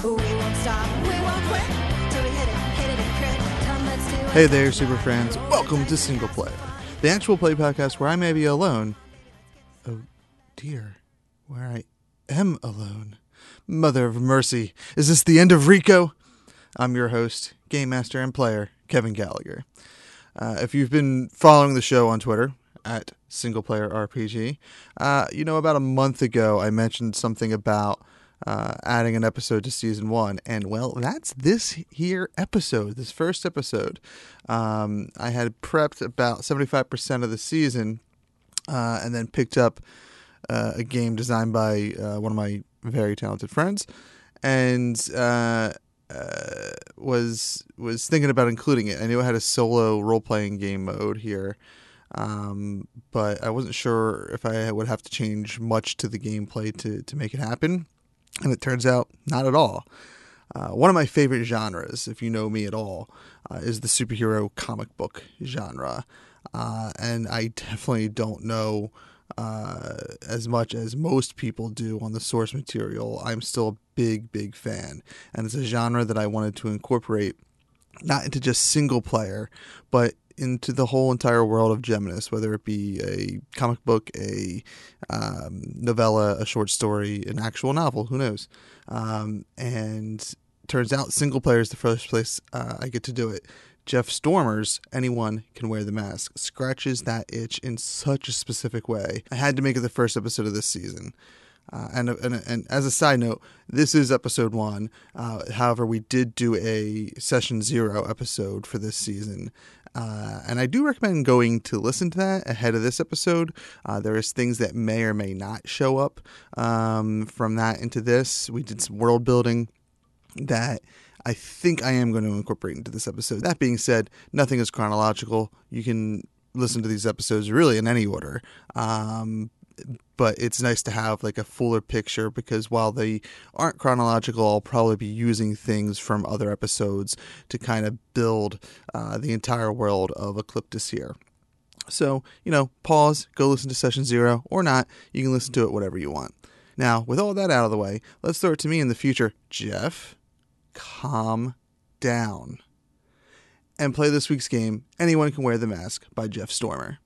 won't stop, we won't quit till we hit it and crit. Come, let's do it. Hey there, super friends. Welcome to Single Player, the actual play podcast where I may be alone. Oh dear, where I am alone. Mother of mercy, is this the end of Rico? I'm your host, Game Master and Player, Kevin Gallagher. If you've been following the show on Twitter, at Single Player RPG, about a month ago I mentioned something about adding an episode to Season 1, and well, that's this here episode, this first episode. I had prepped about 75% of the season, and then picked up a game designed by one of my very talented friends, and was thinking about including it. I knew I had a solo role-playing game mode here, but I wasn't sure if I would have to change much to the gameplay to make it happen, and it turns out not at all. One of my favorite genres, if you know me at all, is the superhero comic book genre, and I definitely don't know as much as most people do on the source material. I'm still a big fan, and it's a genre that I wanted to incorporate not into just single player, but into the whole entire world of Geminus, whether it be a comic book, a novella, a short story, an actual novel, who knows. And turns out single player is the first place I get to do it. Jeff Stormer's Anyone Can Wear the Mask scratches that itch in such a specific way. I had to make it the first episode of this season. And as a side note, this is episode 1. However, we did do a session 0 episode for this season. And I do recommend going to listen to that ahead of this episode. There is things that may or may not show up from that into this. We did some world building that I think I am going to incorporate into this episode. That being said, nothing is chronological. You can listen to these episodes really in any order. But it's nice to have like a fuller picture, because while they aren't chronological, I'll probably be using things from other episodes to kind of build the entire world of Ecliptus here. So, pause, go listen to session 0, or not. You can listen to it whatever you want. Now, with all that out of the way, let's throw it to me in the future. Jeff, calm down and play this week's game, Anyone Can Wear the Mask by Jeff Stormer.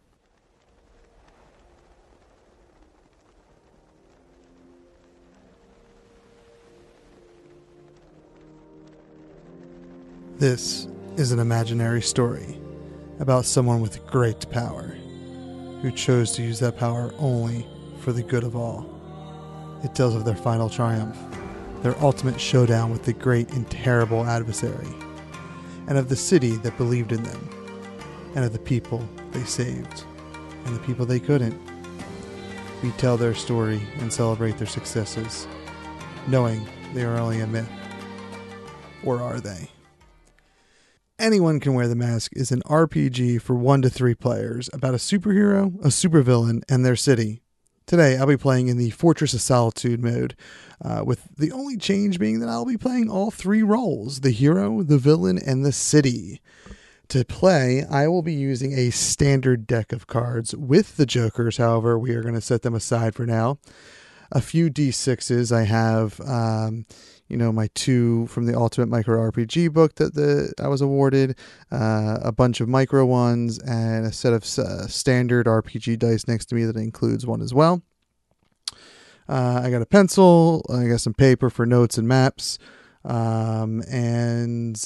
This is an imaginary story about someone with great power who chose to use that power only for the good of all. It tells of their final triumph, their ultimate showdown with the great and terrible adversary, and of the city that believed in them, and of the people they saved, and the people they couldn't. We tell their story and celebrate their successes, knowing they are only a myth. Or are they? Anyone Can Wear the Mask is an RPG for 1 to 3 players about a superhero, a supervillain, and their city. Today, I'll be playing in the Fortress of Solitude mode, with the only change being that I'll be playing all 3 roles, the hero, the villain, and the city. To play, I will be using a standard deck of cards with the jokers. However, we are going to set them aside for now. A few D6s. I have my 2 from the Ultimate Micro RPG book that I was awarded, a bunch of micro ones, and a set of standard RPG dice next to me that includes one as well. I got a pencil, I got some paper for notes and maps, and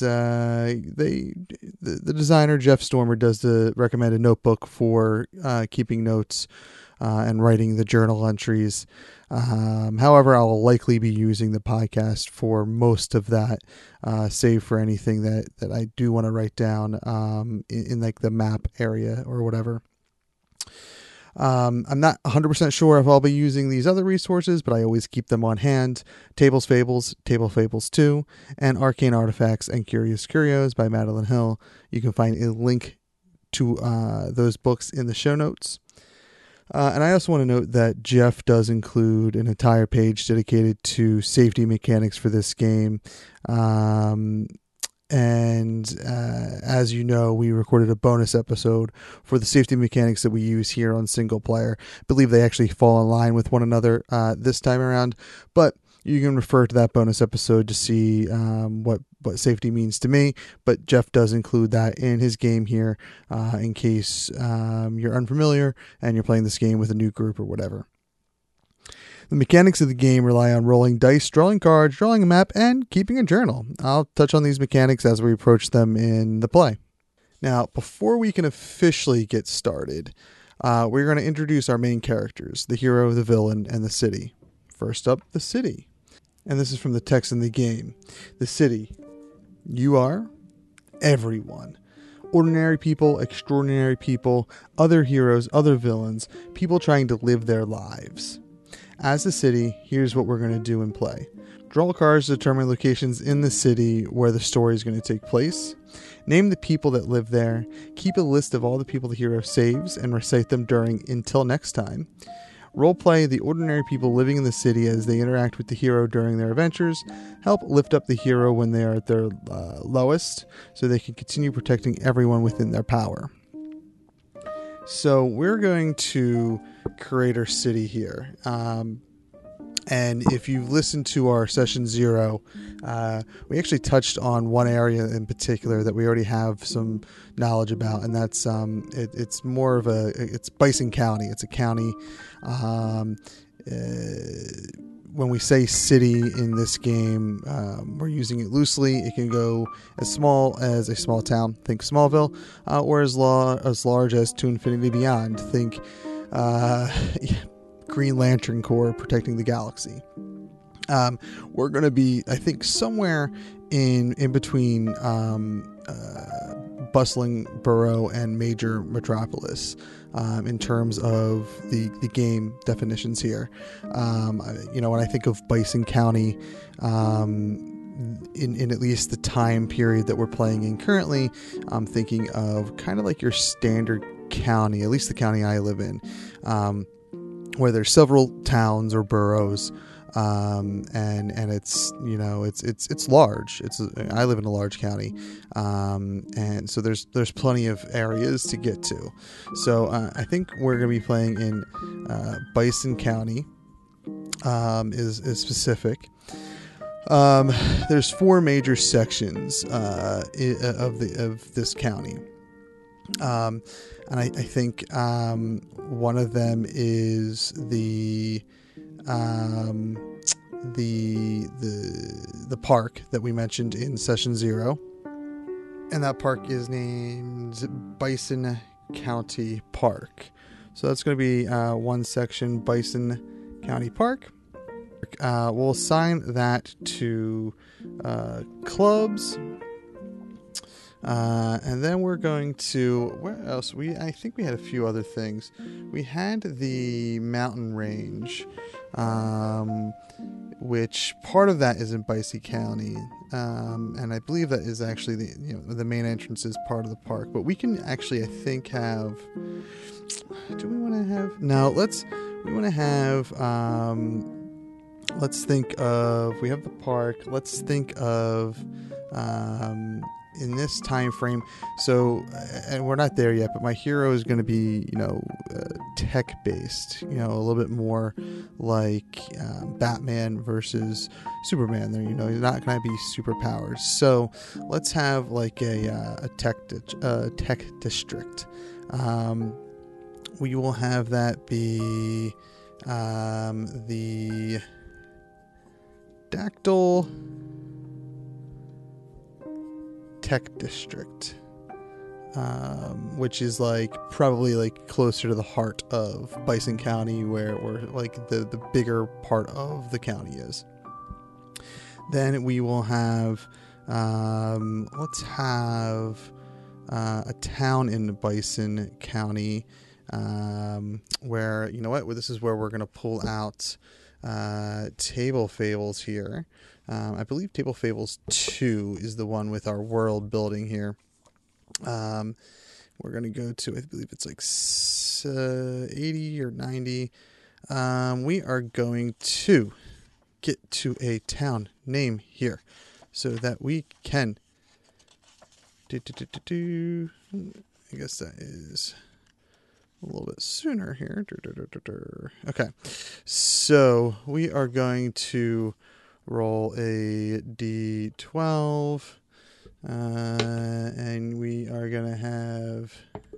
the designer, Jeff Stormer, does the recommended notebook for keeping notes and writing the journal entries. However, I'll likely be using the podcast for most of that, save for anything that I do want to write down in like the map area or whatever. I'm not 100% sure if I'll be using these other resources, but I always keep them on hand. Tables Fables, Table Fables 2, and Arcane Artifacts and Curious Curios by Madeline Hill. You can find a link to those books in the show notes. And I also want to note that Jeff does include an entire page dedicated to safety mechanics for this game. And as you know, we recorded a bonus episode for the safety mechanics that we use here on Single Player. I believe they actually fall in line with one another this time around. But You can refer to that bonus episode to see what safety means to me, but Jeff does include that in his game here in case you're unfamiliar and you're playing this game with a new group or whatever. The mechanics of the game rely on rolling dice, drawing cards, drawing a map, and keeping a journal. I'll touch on these mechanics as we approach them in the play. Now, before we can officially get started, we're going to introduce our main characters, the hero, the villain, and the city. First up, the city. And this is from the text in the game. The city. You are everyone. Ordinary people, extraordinary people, other heroes, other villains, people trying to live their lives. As the city, here's what we're going to do in play. Draw cards to determine locations in the city where the story is going to take place. Name the people that live there. Keep a list of all the people the hero saves and recite them during until next time. Roleplay the ordinary people living in the city as they interact with the hero during their adventures. Help lift up the hero when they are at their lowest so they can continue protecting everyone within their power. So we're going to create our city here. And if you've listened to our session 0, we actually touched on one area in particular that we already have some knowledge about, and that's it's more of it's Bison County. It's a county. When we say city in this game, we're using it loosely. It can go as small as a small town, think Smallville, or as large as To Infinity Beyond, think Green Lantern Corps protecting the galaxy. We're going to be, I think, somewhere in between bustling borough and major metropolis in terms of the game definitions here. When I think of Bison County, in at least the time period that we're playing in currently, I'm thinking of kind of like your standard county, at least the county I live in, where there's several towns or boroughs, and it's it's large. I live in a large county, and so there's plenty of areas to get to. So I think we're going to be playing in Bison County. Is specific. There's 4 major sections of this county. And I think one of them is the park that we mentioned in session 0, and that park is named Bison County Park. So that's going to be one section, Bison County Park. We'll assign that to clubs. And then we're going to, where else? I think we had a few other things. We had the mountain range, which part of that is in Bison County, and I believe that is actually the main entrance is part of the park. But we can actually, I think, have. Do we want to have? No, we want to have. Let's think of. We have the park. Let's think of. In this time frame, so and we're not there yet, but my hero is going to be tech based, a little bit more like Batman versus Superman. There, he's not going to be superpowers. So let's have like a tech district. We will have that be the Dactyl Tech District, which is probably closer to the heart of Bison County, where the bigger part of the county is. Then we will have let's have a town in Bison County, where this is where we're going to pull out Table Fables here. I believe Table Fables 2 is the one with our world building here. We're going to go to, I believe it's 80 or 90. We are going to get to a town name here so that we can I guess that is a little bit sooner here. Okay, so we are going to roll a d12, and we are going to have,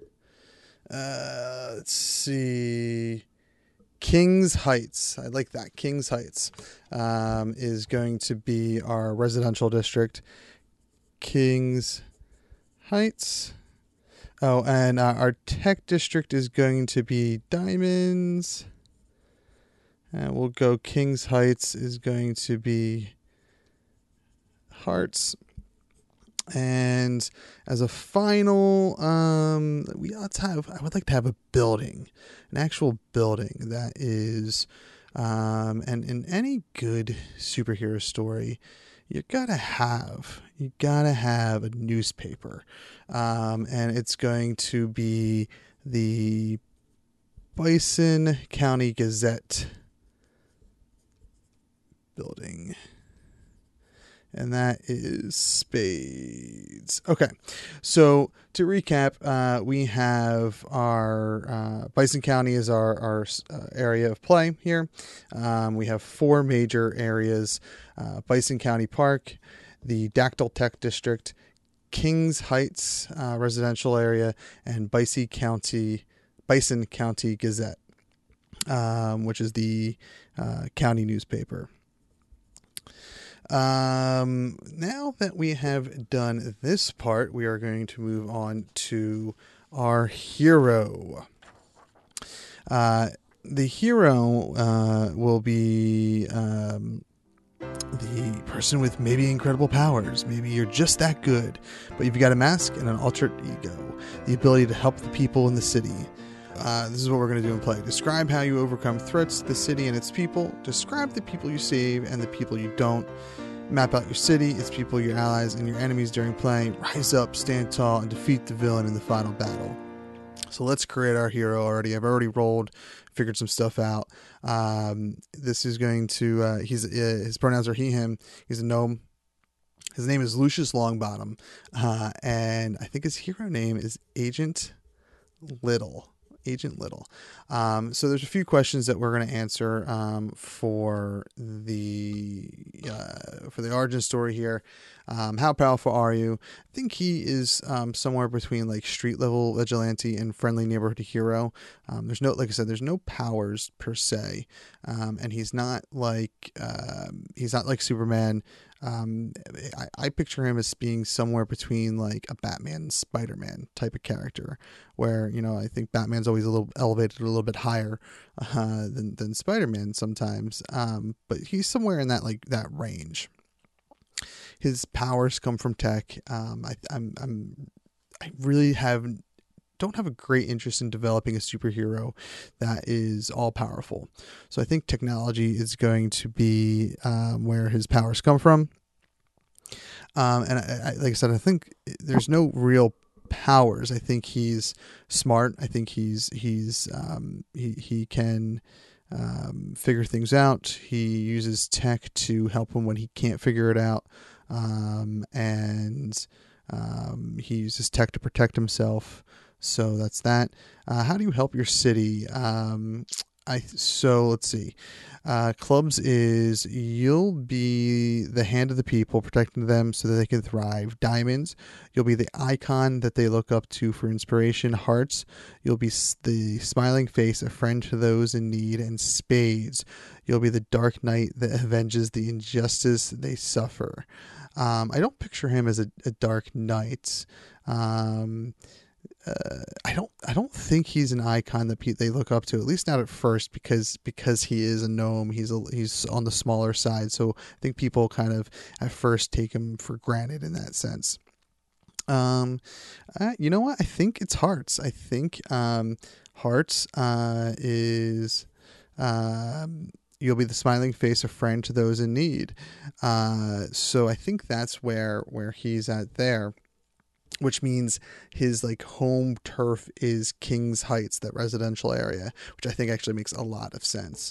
let's see, Kings Heights. I like that. Kings Heights is going to be our residential district. Kings Heights. Oh, and our tech district is going to be Diamonds. And we'll go Kings Heights is going to be Hearts. And as a final, I would like to have a building, an actual building that is, and in any good superhero story, you gotta have a newspaper, and it's going to be the Bison County Gazette building. And that is spades. Okay, so to recap, we have our Bison County is our area of play here. We have 4 major areas: Bison County Park, the Dactyl Tech District, Kings Heights residential area, and Bison County Gazette, which is the county newspaper. Now that we have done this part, we are going to move on to our hero. The hero will be the person with maybe incredible powers. Maybe you're just that good, but you've got a mask and an alter ego, the ability to help the people in the city. This is what we're going to do in play. Describe how you overcome threats to the city and its people. Describe the people you save and the people you don't. Map out your city, its people, your allies, and your enemies during play. Rise up, stand tall, and defeat the villain in the final battle. So let's create our hero already. I've already rolled, figured some stuff out. This is going to, his pronouns are he, him. He's a gnome. His name is Lucius Longbottom. And I think his hero name is Agent Little. So there's a few questions that we're going to answer for the origin story here. How powerful are you? I think he is somewhere between like street level vigilante and friendly neighborhood hero. There's no powers per se, and he's not like Superman. I picture him as being somewhere between like a Batman and Spider-Man type of character, where, I think Batman's always a little elevated a little bit higher than Spider-Man sometimes, but he's somewhere in that range. His powers come from tech. I really don't have a great interest in developing a superhero that is all powerful. So I think technology is going to be where his powers come from. And like I said, I think there's no real powers. I think he's smart. I think he can figure things out. He uses tech to help him when he can't figure it out. And he uses tech to protect himself. So that's that. How do you help your city? So let's see. Clubs is you'll be the hand of the people, protecting them so that they can thrive. Diamonds, you'll be the icon that they look up to for inspiration. Hearts, you'll be the smiling face, a friend to those in need. And spades, you'll be the dark knight that avenges the injustice they suffer. I don't picture him as a dark knight. I don't think he's an icon that they look up to, at least not at first, because he is a gnome. He's on the smaller side, so I think people kind of at first take him for granted in that sense. You know what? I think it's Hearts. I think Hearts is you'll be the smiling face, a friend to those in need. So I think that's where he's at there. Which means his home turf is Kings Heights, that residential area, which I think actually makes a lot of sense.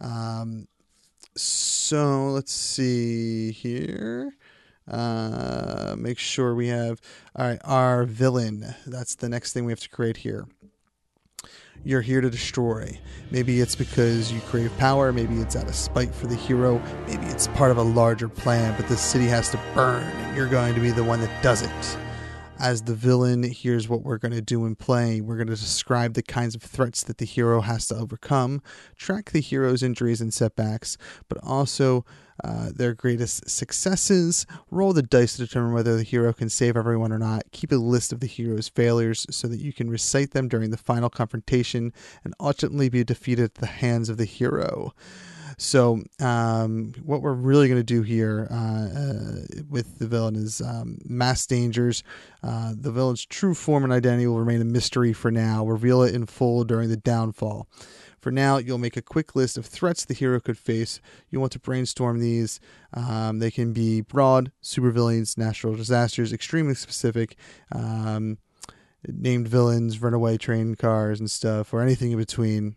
So let's see here. Make sure we have, all right, our villain. That's the next thing we have to create here. You're here to destroy. Maybe it's because you crave power, maybe it's out of spite for the hero, maybe it's part of a larger plan, but the city has to burn, and you're going to be the one that does it. As the villain, here's what we're going to do in play. We're going to describe the kinds of threats that the hero has to overcome, track the hero's injuries and setbacks, but also their greatest successes, roll the dice to determine whether the hero can save everyone or not, keep a list of the hero's failures so that you can recite them during the final confrontation and ultimately be defeated at the hands of the hero. So what we're really going to do here with the villain is mass dangers. The villain's true form and identity will remain a mystery for now. Reveal it in full during the downfall. For now, you'll make a quick list of threats the hero could face. You want to brainstorm these. They can be broad, supervillains, natural disasters, extremely specific, named villains, runaway train cars and stuff, or anything in between.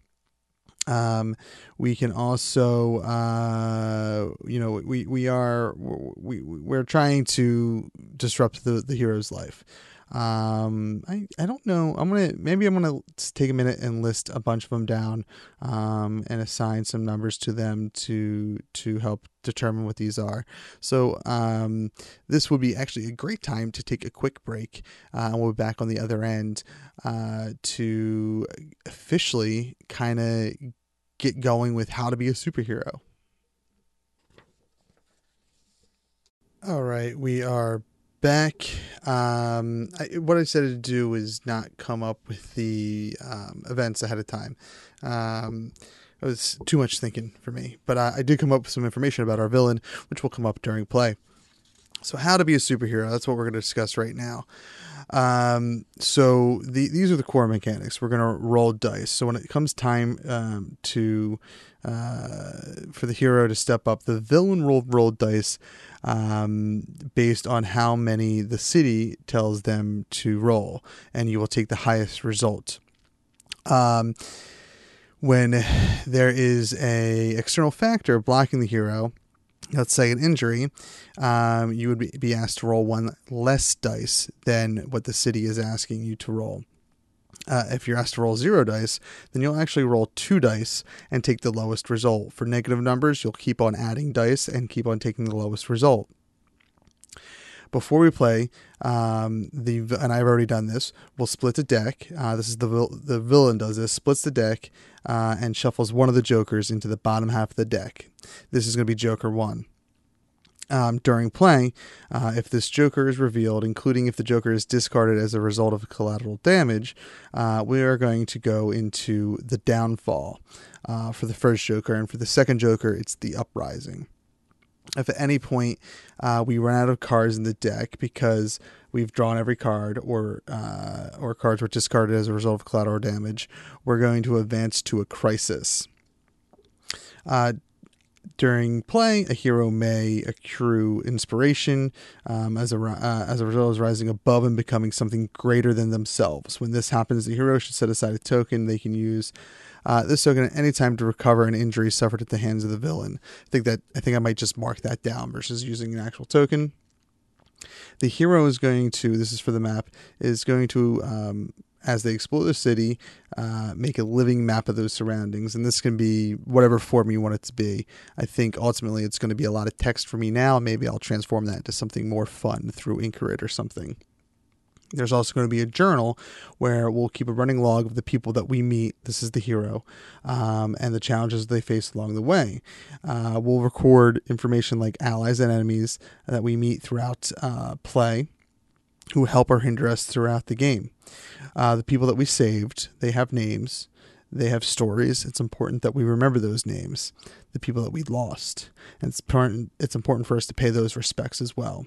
We can also, we're trying to disrupt the hero's life. I don't know. I'm gonna take a minute and list a bunch of them down, and assign some numbers to them to help determine what these are. So, this would be actually a great time to take a quick break. And we'll be back on the other end, to officially kind of get going with how to be a superhero. All right, we are back. What I decided to do is not come up with the events ahead of time. It was too much thinking for me, but I did come up with some information about our villain, which will come up during play. So how to be a superhero, that's what we're going to discuss right now. So these are the core mechanics. We're going to roll dice. So when it comes time for the hero to step up, the villain will roll dice based on how many the city tells them to roll, and you will take the highest result. When there is a external factor blocking the hero, let's say an injury, you would be asked to roll one less dice than what the city is asking you to roll. If you're asked to roll 0 dice, then you'll actually roll 2 dice and take the lowest result. For negative numbers, you'll keep on adding dice and keep on taking the lowest result. Before we play, and I've already done this, we'll split the deck. This is the villain does this, splits the deck and shuffles one of the jokers into the bottom half of the deck. This is going to be Joker 1. During play, if this Joker is revealed, including if the Joker is discarded as a result of collateral damage, we are going to go into the downfall for the first Joker, and for the second Joker, it's the uprising. If at any point we run out of cards in the deck because we've drawn every card, or cards were discarded as a result of collateral damage, we're going to advance to a crisis. During play, a hero may accrue inspiration as a result of rising above and becoming something greater than themselves. When this happens, the hero should set aside a token. They can use this token at any time to recover an injury suffered at the hands of the villain. I think I might just mark that down versus using an actual token. The hero is going to, this is for the map, is going to, as they explore the city, make a living map of those surroundings. And this can be whatever form you want it to be. I think ultimately it's going to be a lot of text for me now. Maybe I'll transform that into something more fun through Inkarit or something. There's also going to be a journal where we'll keep a running log of the people that we meet. This is the hero, and the challenges they face along the way. We'll record information like allies and enemies that we meet throughout play, who help or hinder us throughout the game. The people that we saved, they have names, they have stories. It's important that we remember those names. The people that we lost, and it's important for us to pay those respects as well.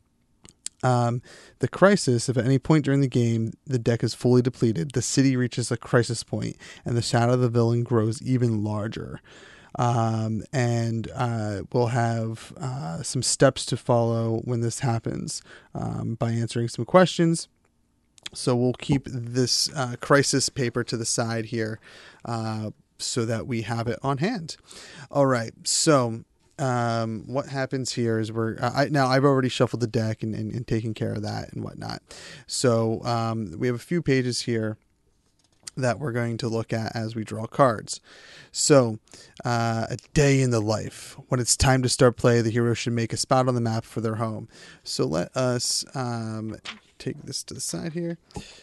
The crisis, if at any point during the game the deck is fully depleted, the city reaches a crisis point and the shadow of the villain grows even larger. And we'll have some steps to follow when this happens by answering some questions. So we'll keep this crisis paper to the side here so that we have it on hand. All right, so what happens here is now I've already shuffled the deck and taken care of that and whatnot. So we have a few pages here that we're going to look at as we draw cards. So, a day in the life. When it's time to start play, the hero should make a spot on the map for their home. So let us take this to the side here.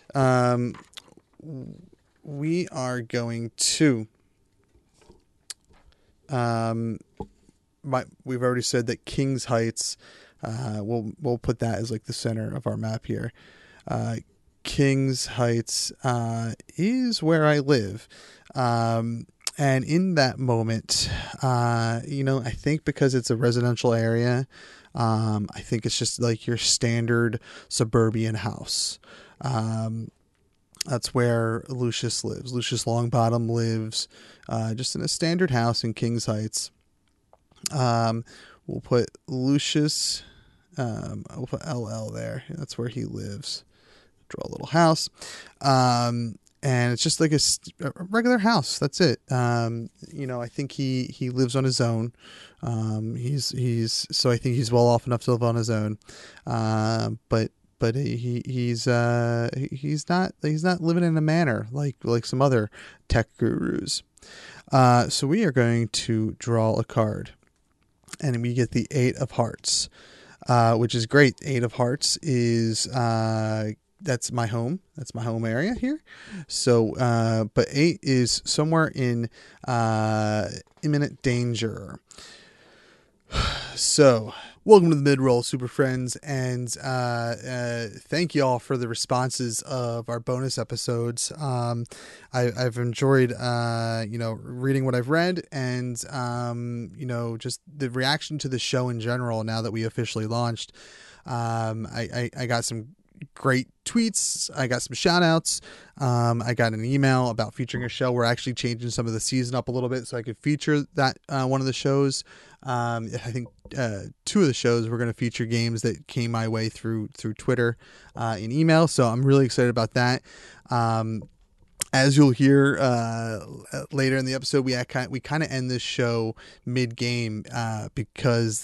We are going to... we've already said that King's Heights, we'll put that as like the center of our map here. King's Heights is where I live. And in that moment, I think because it's a residential area, I think it's just like your standard suburban house. That's where Lucius lives. Lucius Longbottom lives just in a standard house in King's Heights. We'll put Lucius, we'll put LL there. That's where he lives. Draw a little house. And it's just like a regular house. That's it. I think he lives on his own. So I think he's well off enough to live on his own. But he's not living in a manor like some other tech gurus. So we are going to draw a card, and we get the 8 of Hearts, which is great. 8 of Hearts is that's my home. That's my home area here. So, but 8 is somewhere in imminent danger. So, welcome to the Mid-Roll, Super Friends, and thank you all for the responses of our bonus episodes. I've enjoyed, reading what I've read, and, just the reaction to the show in general now that we officially launched. I got some great tweets. I got some shout outs. I got an email about featuring a show. We're actually changing some of the season up a little bit so I could feature that one of the shows. I think 2 of the shows we're going to feature games that came my way through Twitter in email. So I'm really excited about that. As you'll hear later in the episode, we kind of end this show mid game because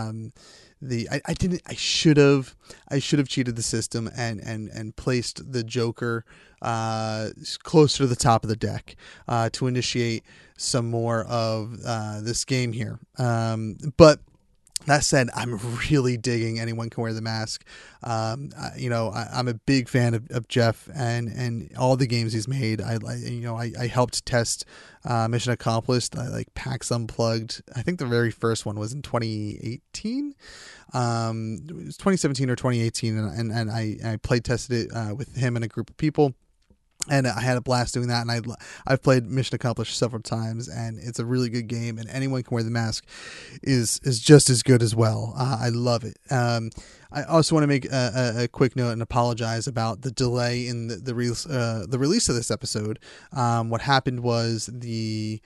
I should have cheated the system and placed the Joker closer to the top of the deck to initiate some more of this game here. But that said, I'm really digging Anyone Can Wear the Mask. I'm a big fan of Jeff and all the games he's made. I helped test Mission Accomplished. I like PAX Unplugged. I think the very first one was in 2018. It was 2017 or 2018, and I played tested it with him and a group of people. And I had a blast doing that, and I've played Mission Accomplished several times, and it's a really good game, and Anyone Can Wear the Mask is just as good as well. I love it. I also want to make a quick note and apologize about the delay in the release of this episode. What happened was the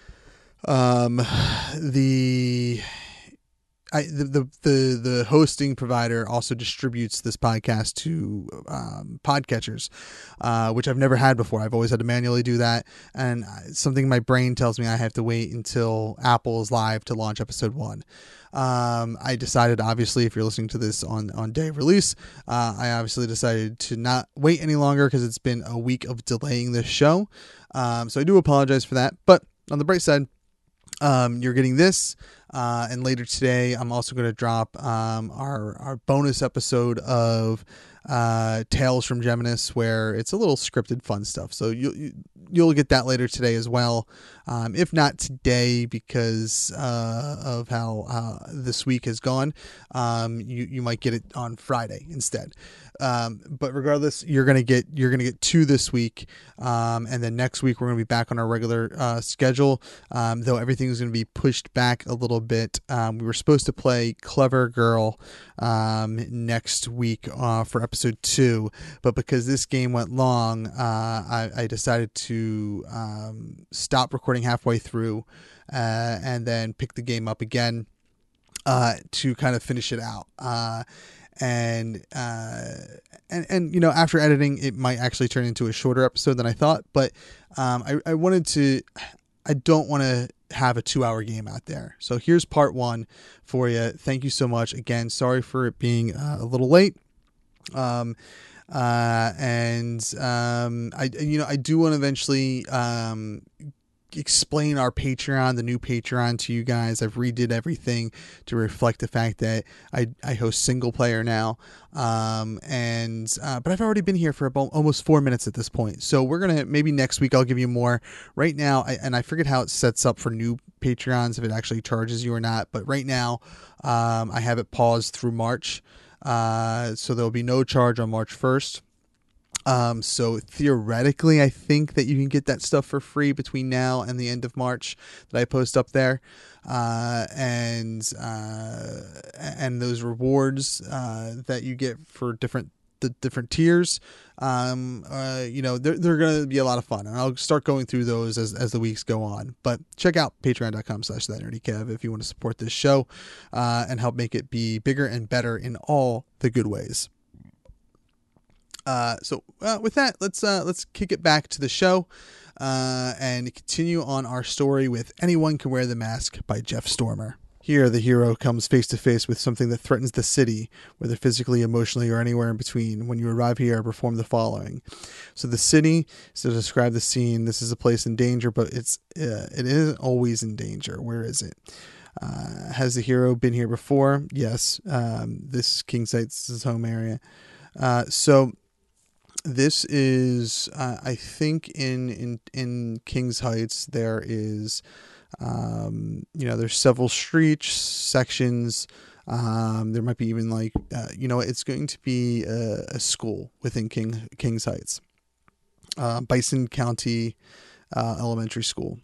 hosting provider also distributes this podcast to podcatchers, which I've never had before. I've always had to manually do that, and something in my brain tells me I have to wait until Apple is live to launch episode 1. I decided, obviously, if you're listening to this on day of release, I obviously decided to not wait any longer because it's been a week of delaying this show. So I do apologize for that, but on the bright side, you're getting this, and later today I'm also going to drop our bonus episode of Tales from Geminis, where it's a little scripted fun stuff. So you'll get that later today as well, if not today because of how this week has gone. You might get it on Friday instead. But regardless, you're gonna get 2 this week, and then next week we're gonna be back on our regular schedule. Though everything is gonna be pushed back a little bit. We were supposed to play Clever Girl next week for episode 2, but because this game went long, I decided to stop recording halfway through and then pick the game up again to kind of finish it out. And after editing, it might actually turn into a shorter episode than I thought, but I don't want to have a 2-hour game out there. So here's part 1 for you. Thank you so much. Again, sorry for it being a little late. I do want to eventually explain our Patreon, the new Patreon, to you guys. I've redid everything to reflect the fact that I host single player now, but I've already been here for about almost 4 minutes at this point. So we're gonna, maybe next week I'll give you more. Right now, I forget how it sets up for new Patreons, if it actually charges you or not. But right now, I have it paused through March, so there'll be no charge on March 1st. So theoretically, I think that you can get that stuff for free between now and the end of March that I post up there. And those rewards, that you get for the different tiers, they're going to be a lot of fun, and I'll start going through those as the weeks go on. But check out patreon.com/thatnerdykev if you want to support this show, and help make it be bigger and better in all the good ways. With that, let's kick it back to the show, and continue on our story with Anyone Can Wear the Mask by Jeff Stormer. Here, the hero comes face to face with something that threatens the city, whether physically, emotionally, or anywhere in between. When you arrive here, perform the following. So the city, to describe the scene, this is a place in danger, but it isn't always in danger. Where is it? Has the hero been here before? Yes. This is King's Heights, his home area. This is, I think in King's Heights, there is, there's several streets, sections. There might be even it's going to be a school within King's Heights, Bison County Elementary School,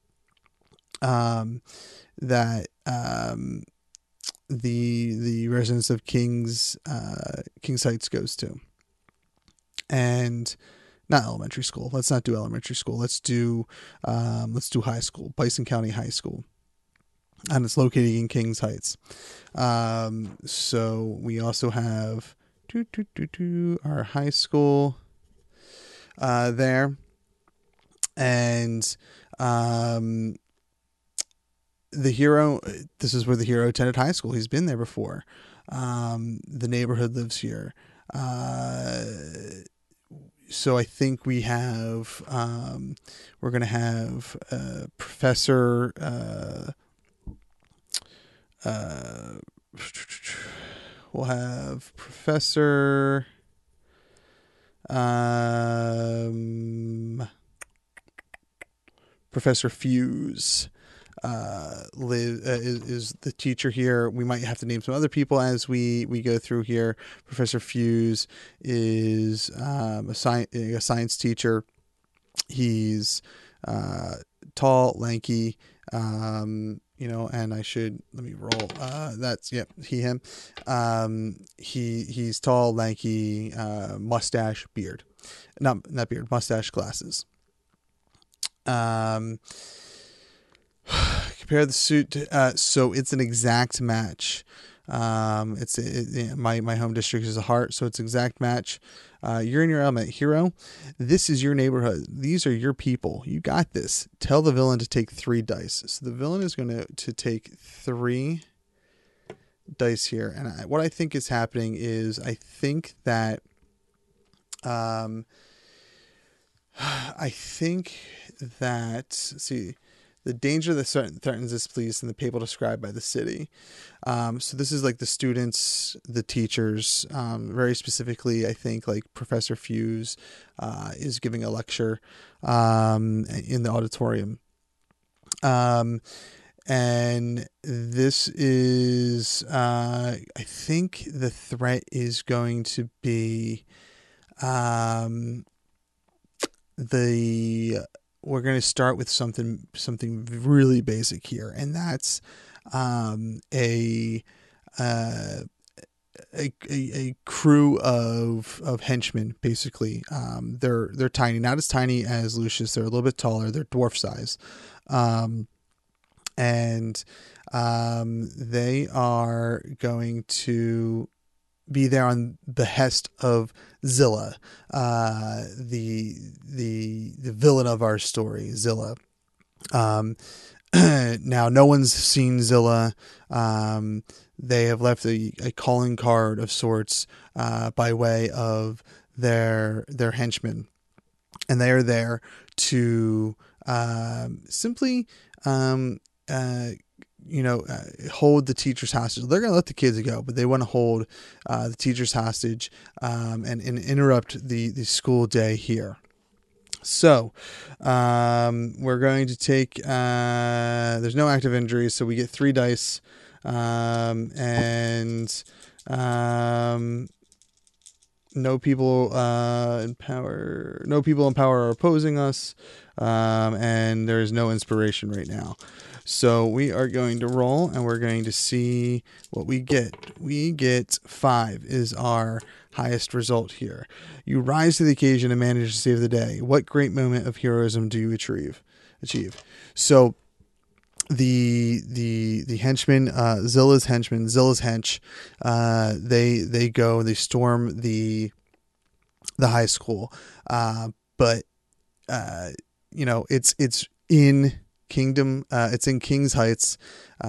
that the residents of King's Heights goes to. And not elementary school. Let's not do elementary school. Let's do high school, Bison County High School, and it's located in Kings Heights. So we also have our high school there, and the hero. This is where the hero attended high school. He's been there before. The neighborhood lives here. So I think we're going to have Professor, we'll have Professor, Professor Fuse, is the teacher here. We might have to name some other people as we go through here. Professor Fuse is a science teacher. He's tall, lanky, and let me roll. That's, yep, him. He's tall, lanky, mustache, beard. Not beard, mustache, glasses. Compare the suit to, so it's an exact match. My home district is a heart, so it's exact match. You're in your element, hero. This is your neighborhood. These are your people. You got this. Tell the villain to take 3 dice. So the villain is going to take 3 dice here, and what I think is happening is I think that let's see. The danger that threatens this place and the people described by the city. So this is like the students, the teachers, very specifically, I think like Professor Fuse is giving a lecture in the auditorium. And this is, I think the threat is going to be we're going to start with something really basic here, and that's a crew of henchmen. Basically, they're tiny, not as tiny as Lucius. They're a little bit taller. They're dwarf size, and they are going to be there on behest of Zilla, the villain of our story, Zilla. Now, no one's seen Zilla. They have left a calling card of sorts by way of their henchmen, and they are there to simply hold the teachers hostage. They're going to let the kids go, but they want to hold the teachers hostage and interrupt the school day here. So we're going to take, there's no active injuries, so we get 3 dice, and no people in power are opposing us, and there is no inspiration right now. So we are going to roll, and we're going to see what we get. We get 5 is our highest result here. You rise to the occasion and manage to save the day. What great moment of heroism do you achieve? So the henchmen, Zilla's hench, they go, they storm the high school, but it's in Kingdom, it's in King's Heights.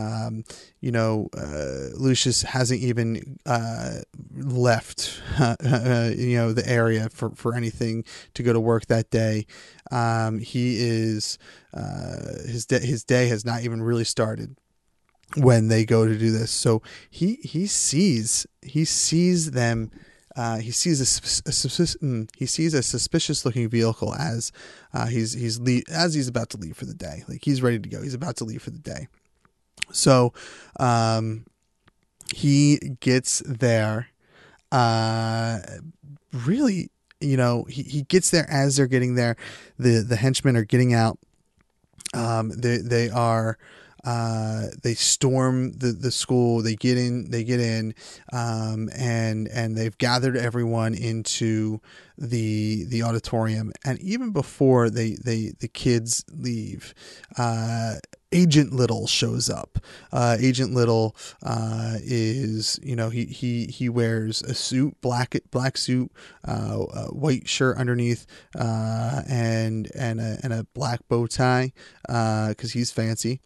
Lucius hasn't even left the area for anything to go to work that day. He is his day has not even really started when they go to do this. So he sees them. He sees a suspicious looking vehicle as he's about to leave for the day. Like, he's ready to go. He's about to leave for the day. So he gets there. Really, he gets there as they're getting there. The henchmen are getting out. They storm the school. They get in, and they've gathered everyone into the auditorium. And even before the kids leave, Agent Little shows up. Agent Little is, he wears a suit, black suit, white shirt underneath, and a black bow tie, because he's fancy.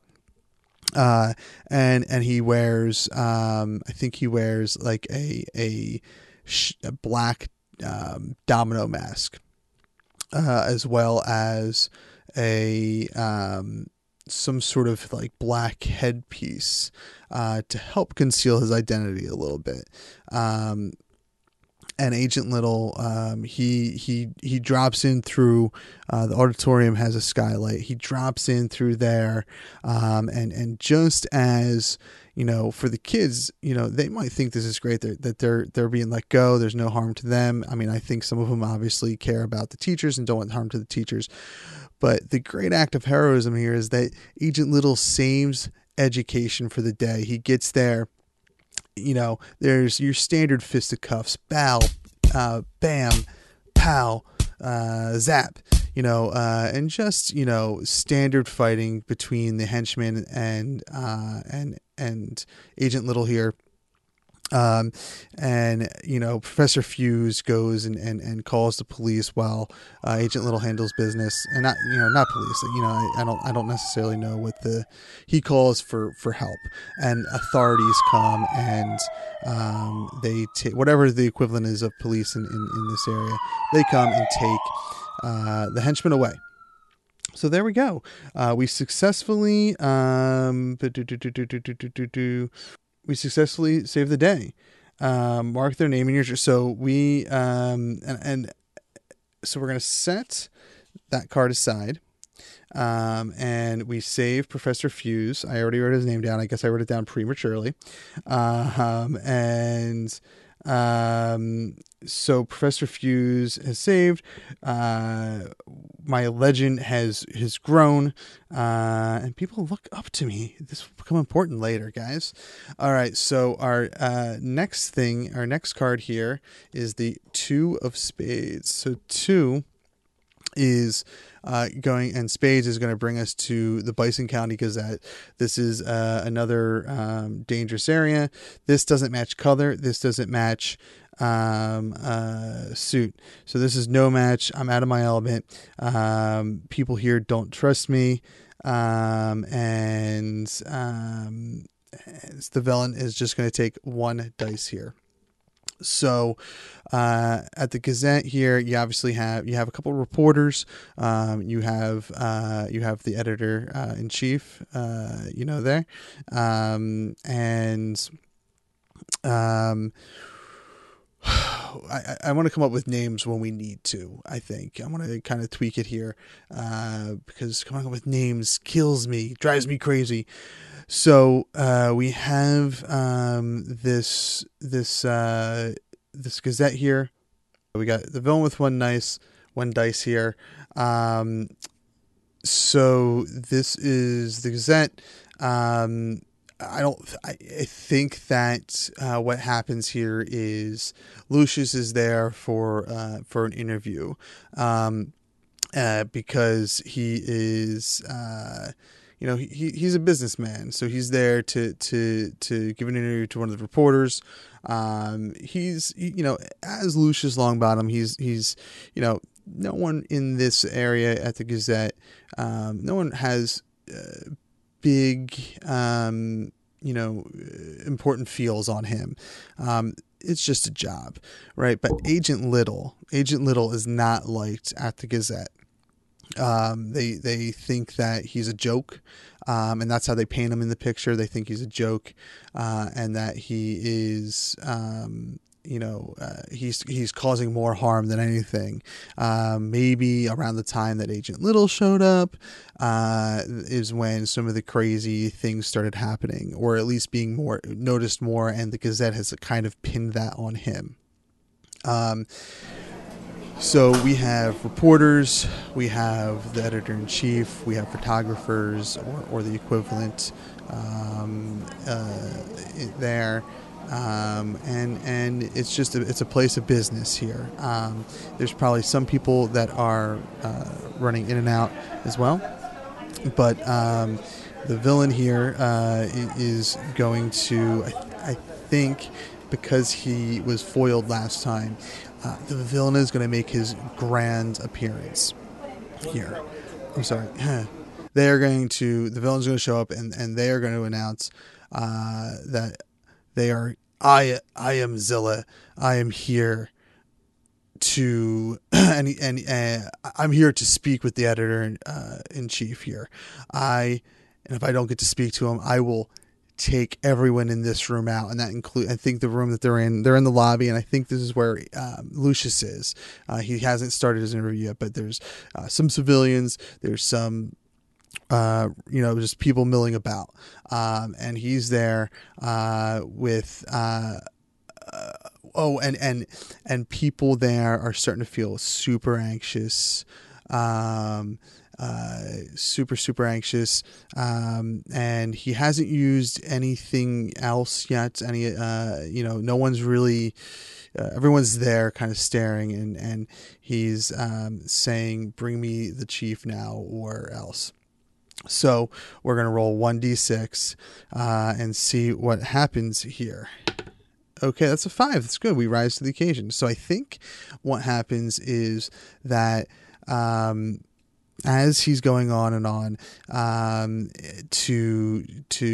And he wears, I think he wears like a black domino mask, as well as a some sort of like black headpiece to help conceal his identity a little bit. And Agent Little, he drops in through the auditorium has a skylight. He drops in through there, and just as for the kids, they might think this is great that they're being let go. There's no harm to them. I mean, I think some of them obviously care about the teachers and don't want harm to the teachers. But the great act of heroism here is that Agent Little saves education for the day. He gets there. There's your standard fisticuffs, bow, bam, pow, zap, and just, standard fighting between the henchmen and Agent Little here. Professor Fuse goes and calls the police while Agent Little handles business, and not police. I don't necessarily know what he calls for help, and authorities come and they take whatever the equivalent is of police in this area. They come and take the henchmen away. So there we go. We successfully saved the day. Mark their name in your. So we so we're gonna set that card aside, and we save Professor Fuse. I already wrote his name down. I guess I wrote it down prematurely, so Professor Fuse has saved. My legend has grown, and people look up to me. This will become important later, guys. All right, so our next card here is the 2 of Spades. So 2 is going, and Spades is going to bring us to the Bison County Gazette. This is another dangerous area. This doesn't match color. This doesn't match suit. So this is no match. I'm out of my element. People here don't trust me. The villain is just going to take 1 dice here. So at the Gazette here, you obviously have a couple of reporters. You have the editor in chief. There, and I want to come up with names when we need to. I think I want to kind of tweak it here because coming up with names kills me, drives me crazy. So we have this Gazette here. We got the villain with one dice here. So this is the Gazette. I think that what happens here is Lucius is there for an interview, because he is, he's a businessman, so he's there to give an interview to one of the reporters. As Lucius Longbottom, he's no one in this area at the Gazette, no one has big, important feels on him. It's just a job, right? But Agent Little is not liked at the Gazette. They think that he's a joke, and that's how they paint him in the picture. They think he's a joke, and that he is, he's causing more harm than anything. Maybe around the time that Agent Little showed up is when some of the crazy things started happening, or at least being more noticed more, and the Gazette has kind of pinned that on him. So we have reporters, we have the editor-in-chief, we have photographers or the equivalent there. And it's just it's a place of business here. There's probably some people that are running in and out as well, but the villain here is going to, I think, because he was foiled last time, the villain is going to make his grand appearance here. I'm sorry. The villain's going to show up, and they are going to announce that they are, I am Zilla. I am here to, and I'm here to speak with the editor in chief here. And if I don't get to speak to him, I will take everyone in this room out, and that include, I think, the room that they're in the lobby, and I think this is where Lucius is. He hasn't started his interview yet, but there's some civilians, there's some just people milling about, and he's there with and people there are starting to feel super anxious, super anxious, and he hasn't used anything else yet. No one's really, everyone's there kind of staring, and he's saying, "Bring me the chief now or else." So we're going to roll 1d6 and see what happens here. Okay, that's a 5. That's good. We rise to the occasion. So I think what happens is that as he's going on and on to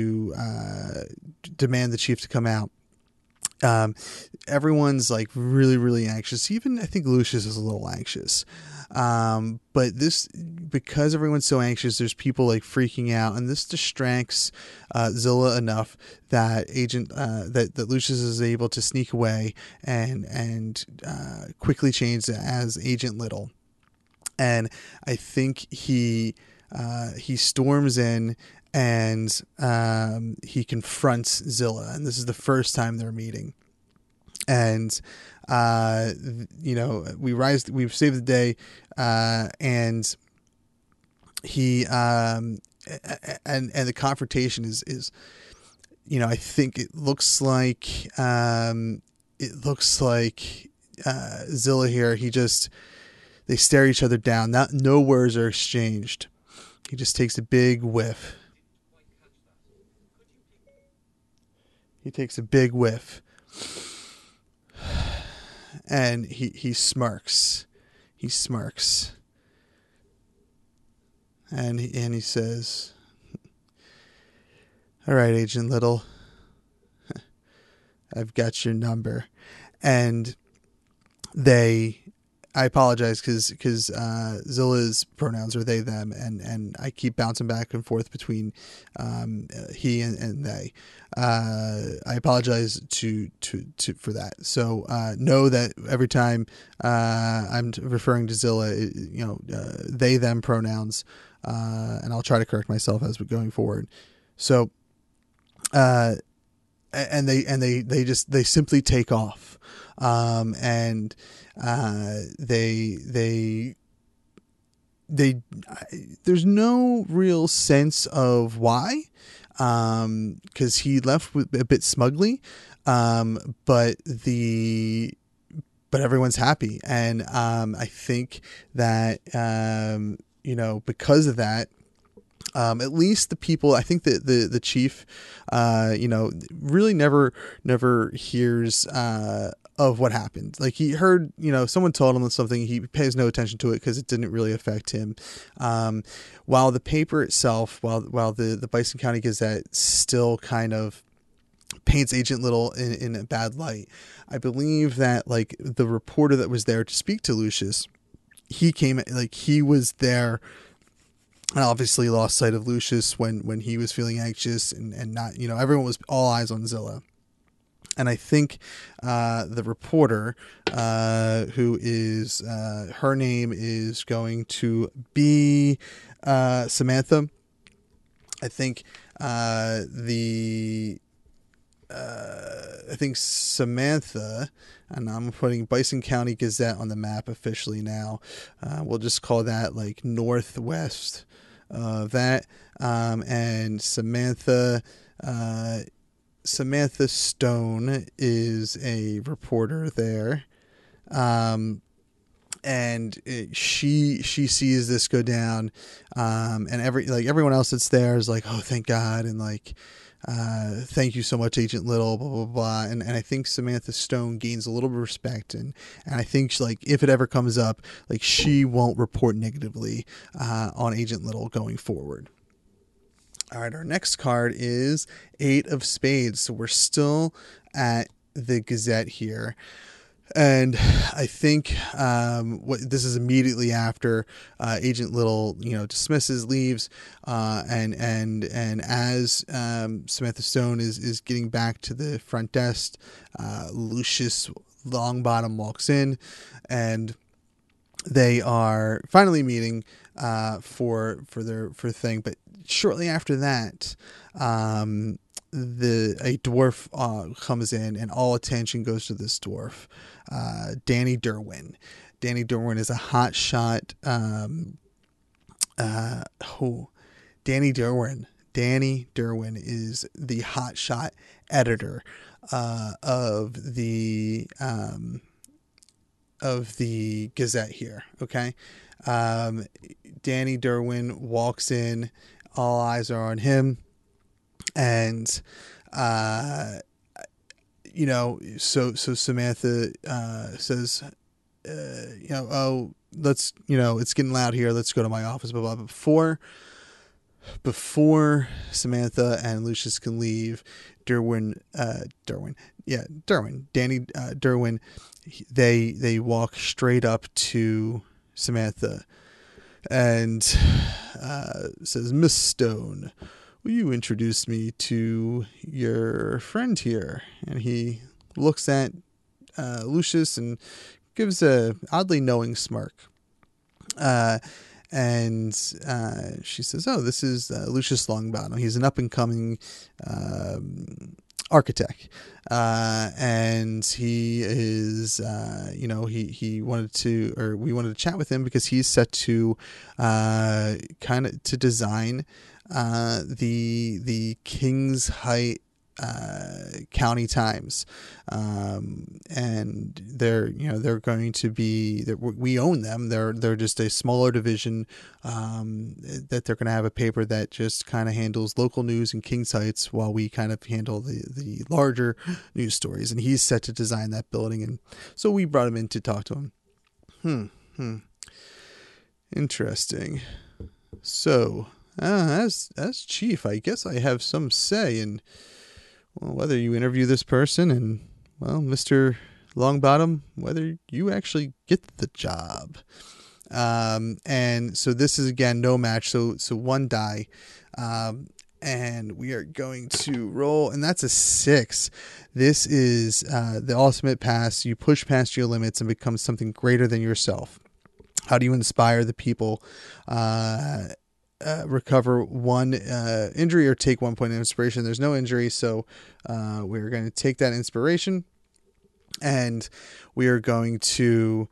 demand the chief to come out, everyone's like really, really anxious. Even I think Lucius is a little anxious. But because everyone's so anxious, there's people like freaking out, and this distracts Zilla enough that that Lucius is able to sneak away and quickly change as Agent Little. And I think he storms in, and he confronts Zilla, and this is the first time they're meeting. And we've saved the day, and he and the confrontation is I think it looks like Zilla here, they stare each other down. No words are exchanged. He just takes a big whiff. And he smirks. And he says, "All right, Agent Little, I've got your number." and I apologize because Zilla's pronouns are they them, and I keep bouncing back and forth between he and they. I apologize to for that. So know that every time I'm referring to Zilla, they them pronouns, and I'll try to correct myself as we're going forward. So and they simply take off, and they there's no real sense of why, because he left with a bit smugly, but everyone's happy, and I think that because of that. At least the people, I think that the chief, really never hears of what happened. Like he heard, someone told him something. He pays no attention to it because it didn't really affect him. While the paper itself, while the Bison County Gazette still kind of paints Agent Little in a bad light, I believe that like the reporter that was there to speak to Lucius, he was there. And obviously lost sight of Lucius when he was feeling anxious and not, everyone was all eyes on Zilla. And I think the reporter, who is, her name is going to be Samantha. I think Samantha, and I'm putting Bison County Gazette on the map officially now. We'll just call that like northwest of that. And Samantha Stone is a reporter there. And she sees this go down, and everyone else that's there is like, oh, thank God, and like, thank you so much, Agent Little, blah blah blah. And I think Samantha Stone gains a little bit of respect, and I think like if it ever comes up, like she won't report negatively on Agent Little going forward. All right, our next card is 8 of Spades, so we're still at the Gazette here. And I think this is immediately after Agent Little, dismisses, leaves, and as Samantha Stone is getting back to the front desk, Lucius Longbottom walks in, and they are finally meeting for their thing. But shortly after that, a dwarf comes in, and all attention goes to this dwarf, Danny Derwin. Danny Derwin is a hot shot. Danny Derwin is the hot shot editor of the Gazette here. Okay, Danny Derwin walks in, all eyes are on him. And, so Samantha, says, oh, let's, it's getting loud here. Let's go to my office. Blah, blah, blah. Before Samantha and Lucius can leave, Danny Derwin, they walk straight up to Samantha and, says, Miss Stone, will you introduce me to your friend here? And he looks at Lucius and gives a oddly knowing smirk. And she says, oh, this is Lucius Longbottom. He's an up-and-coming architect. And he is, he wanted to, or we wanted to chat with him because he's set to kind of to design the Kings Height County Times, and they're going to be, we own them. They're just a smaller division, that they're going to have a paper that just kind of handles local news in Kings Heights while we kind of handle the larger news stories. And he's set to design that building, and so we brought him in to talk to him. Interesting. So as chief, I guess I have some say in, well, whether you interview this person. And, well, Mr. Longbottom, whether you actually get the job. And so this is again no match. So one die. And we are going to roll, and that's a 6. This is the ultimate pass. You push past your limits and become something greater than yourself. How do you inspire the people? Recover 1 injury or take 1 point of inspiration. There's no injury, so we're going to take that inspiration, and we are going to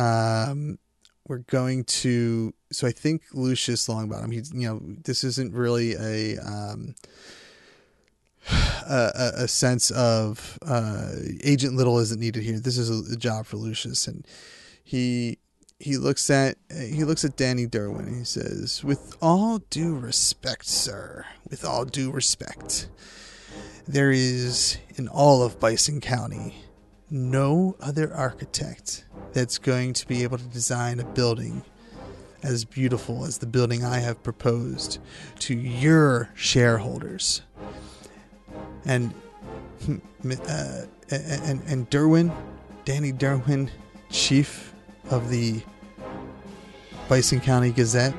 so I think Lucius Longbottom, he's, this isn't really a sense of Agent Little isn't needed here. This is a job for Lucius, and he looks at Danny Derwin and he says, "With all due respect, sir, with all due respect, there is in all of Bison County no other architect that's going to be able to design a building as beautiful as the building I have proposed to your shareholders." And Derwin, Danny Derwin, chief of the Bison County Gazette,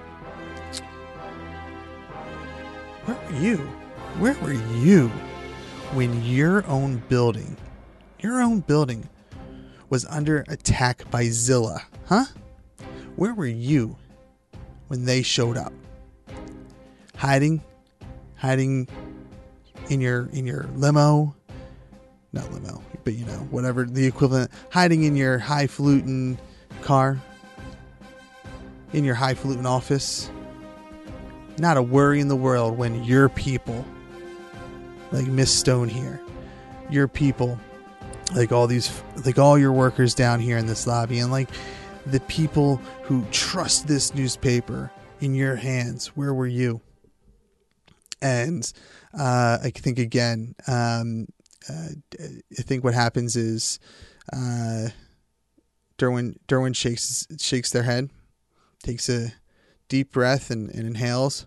where were you when your own building was under attack by Zilla, huh? Where were you when they showed up? Hiding in your limo, not limo, but whatever the equivalent, hiding in your highfalutin car, in your highfalutin office. Not a worry in the world when your people, like Miss Stone here, your people, like all your workers down here in this lobby, and like the people who trust this newspaper in your hands, where were you? And I think again, I think what happens is Derwin shakes their head, takes a deep breath and inhales,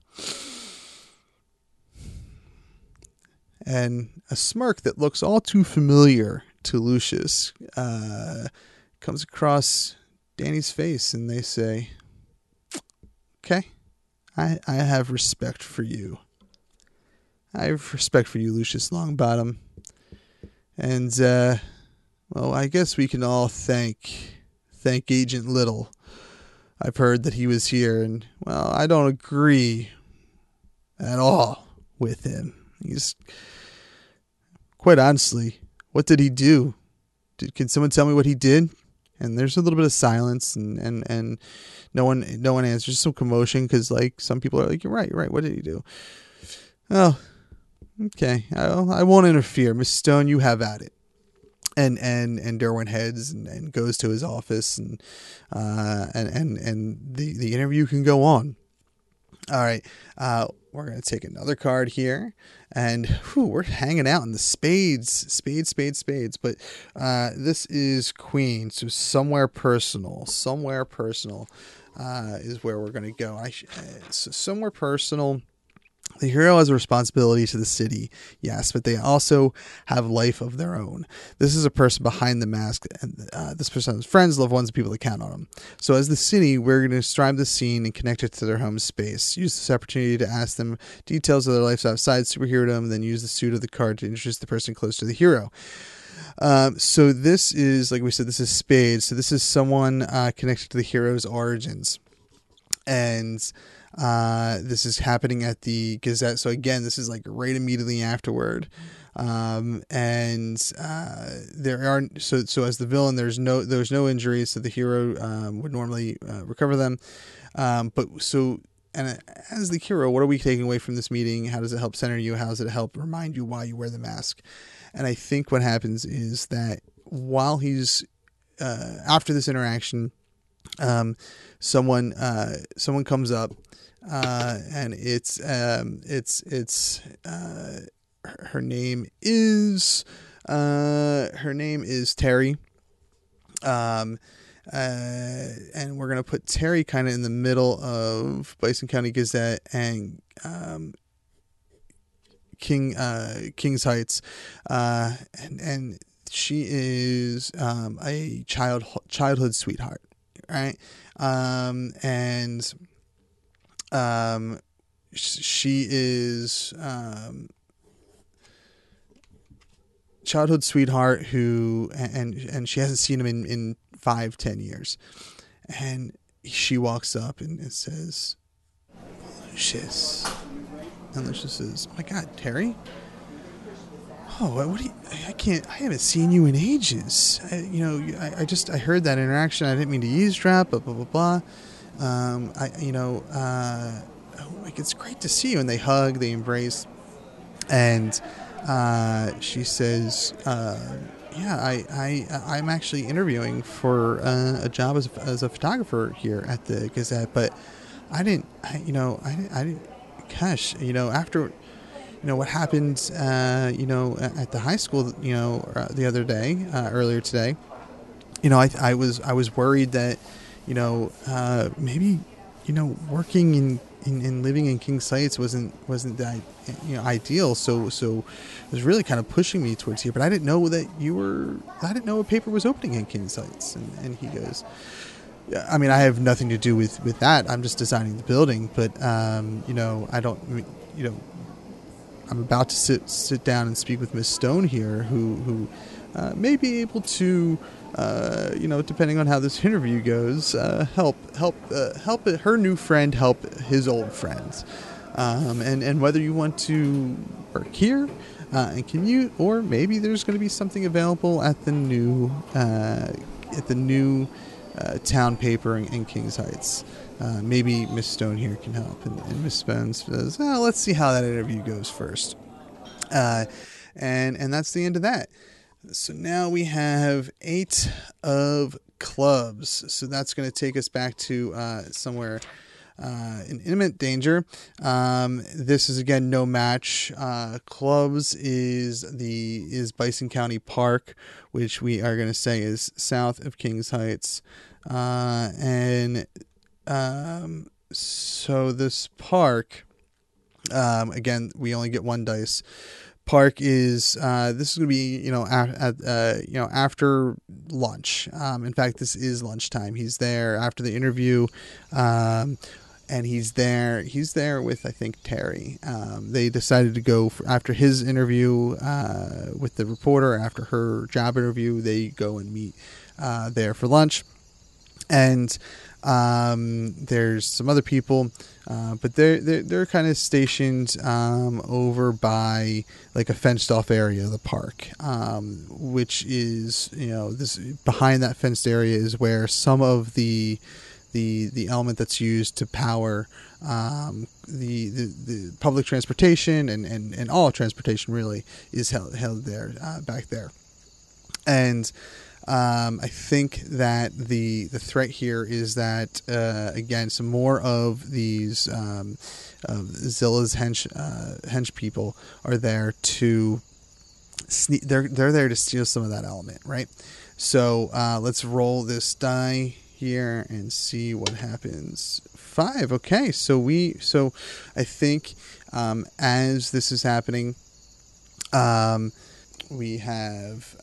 and a smirk that looks all too familiar to Lucius comes across Danny's face, and they say, "Okay, I have respect for you. I have respect for you, Lucius Longbottom. And, well, I guess we can all thank Agent Little. I've heard that he was here, and, well, I don't agree at all with him. He's, quite honestly, what did he do? Can someone tell me what he did?" And there's a little bit of silence, and no one answers. Just some commotion, because like some people are like, you're right. What did he do? Oh, okay. I won't interfere. Miss Stone, you have at it. And Derwin heads and goes to his office, and the interview can go on. All right. We're going to take another card here, and we're hanging out in the spades. But this is Queen, so somewhere personal is where we're going to go. So somewhere personal. The hero has a responsibility to the city, yes, but they also have life of their own. This is a person behind the mask, and this person has friends, loved ones, people that count on them. So as the city, we're going to describe the scene and connect it to their home space. Use this opportunity to ask them details of their lives outside superhero-dom, then use the suit of the card to introduce the person close to the hero. So this is, like we said, this is Spades. So this is someone connected to the hero's origins. And this is happening at the Gazette. So again, this is like right immediately afterward. There are so as the villain, there's no injuries, so the hero would normally recover them. But as the hero, what are we taking away from this meeting? How does it help center you? How does it help remind you why you wear the mask? And I think what happens is that while he's after this interaction, someone comes up, and it's her name is Terry, and we're gonna put Terry kind of in the middle of Bison County Gazette and King's Heights, and she is a childhood sweetheart, right? And she is childhood sweetheart who and she hasn't seen him in 5-10 years, and she walks up and says, Lucius. And Lucius says, "My God, Terry. Oh, what do you? I haven't seen you in ages. I heard that interaction. I didn't mean to eavesdrop. Blah blah blah blah. It's great to see you." And they hug, they embrace, and she says, I'm actually interviewing for a job as a photographer here at the Gazette, but I didn't. Gosh, after what happened, at the high school, the other day, earlier today, I was worried that, maybe, working in living in King's Heights wasn't that, ideal. So it was really kind of pushing me towards here, but I didn't know a paper was opening in King's Heights. And he goes, yeah, I mean, I have nothing to do with that. I'm just designing the building, but, I don't, I'm about to sit down and speak with Miss Stone here, who may be able to, depending on how this interview goes, help her new friend help his old friends, and whether you want to work here and commute, or maybe there's going to be something available at the new town paper in Kings Heights. Maybe Miss Stone here can help. And Miss Stone says, let's see how that interview goes first. And that's the end of that. So now we have 8 of clubs. So that's going to take us back to somewhere in imminent danger. This is again no match. Clubs is Bison County Park, which we are going to say is south of Kings Heights. So this park, again, we only get 1 dice. Park is this is going to be after lunch. In fact, this is lunchtime. He's there after the interview, and he's there with, I think, Terry. They decided to go after his interview with the reporter. After her job interview, they go and meet there for lunch. And there's some other people, but they're kind of stationed over by like a fenced off area of the park, which is, this behind that fenced area is where some of the element that's used to power the public transportation and all transportation really is held there, back there. And I think that the threat here is that, again, some more of these Zilla's hench people are there to they're there to steal some of that element, right? So let's roll this die here and see what happens. 5. Okay, so I think as this is happening, we have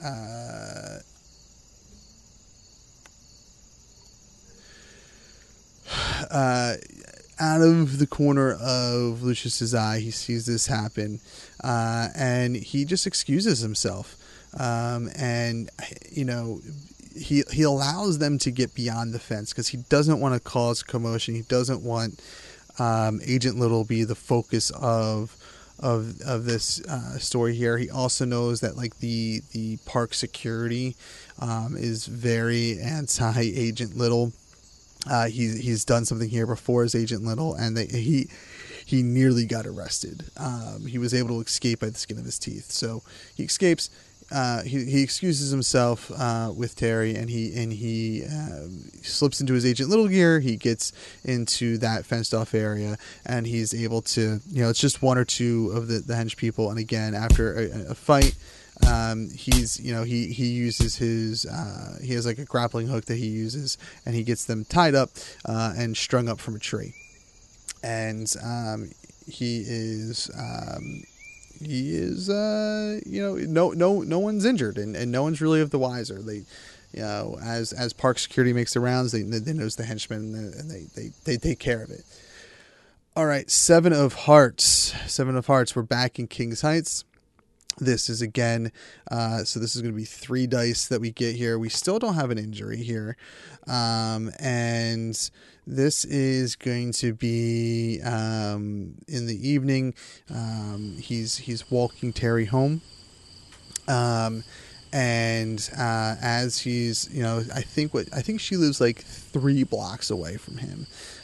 out of the corner of Lucius's eye, he sees this happen, and he just excuses himself, and he allows them to get beyond the fence because he doesn't want to cause commotion. He doesn't want Agent Little be the focus of this story here. He also knows that like the park security is very anti-Agent Little. He's done something here before as Agent Little, and he nearly got arrested. He was able to escape by the skin of his teeth. So he escapes. He excuses himself with Terry, and he slips into his Agent Little gear. He gets into that fenced off area, and he's able to, it's just 1 or 2 of the hench people. And again, after a fight, he uses his he has like a grappling hook that he uses, and he gets them tied up and strung up from a tree. And he is he is, no one's injured, and no one's really of the wiser. They, as park security makes the rounds, they notice the henchmen, and they take care of it. All right, Seven of Hearts. Seven of Hearts. We're back in King's Heights. This is again, so this is going to be 3 dice that we get here. We still don't have an injury here. And this is going to be in the evening. He's walking Terry home. And as he's, I think she lives like 3 blocks away from him.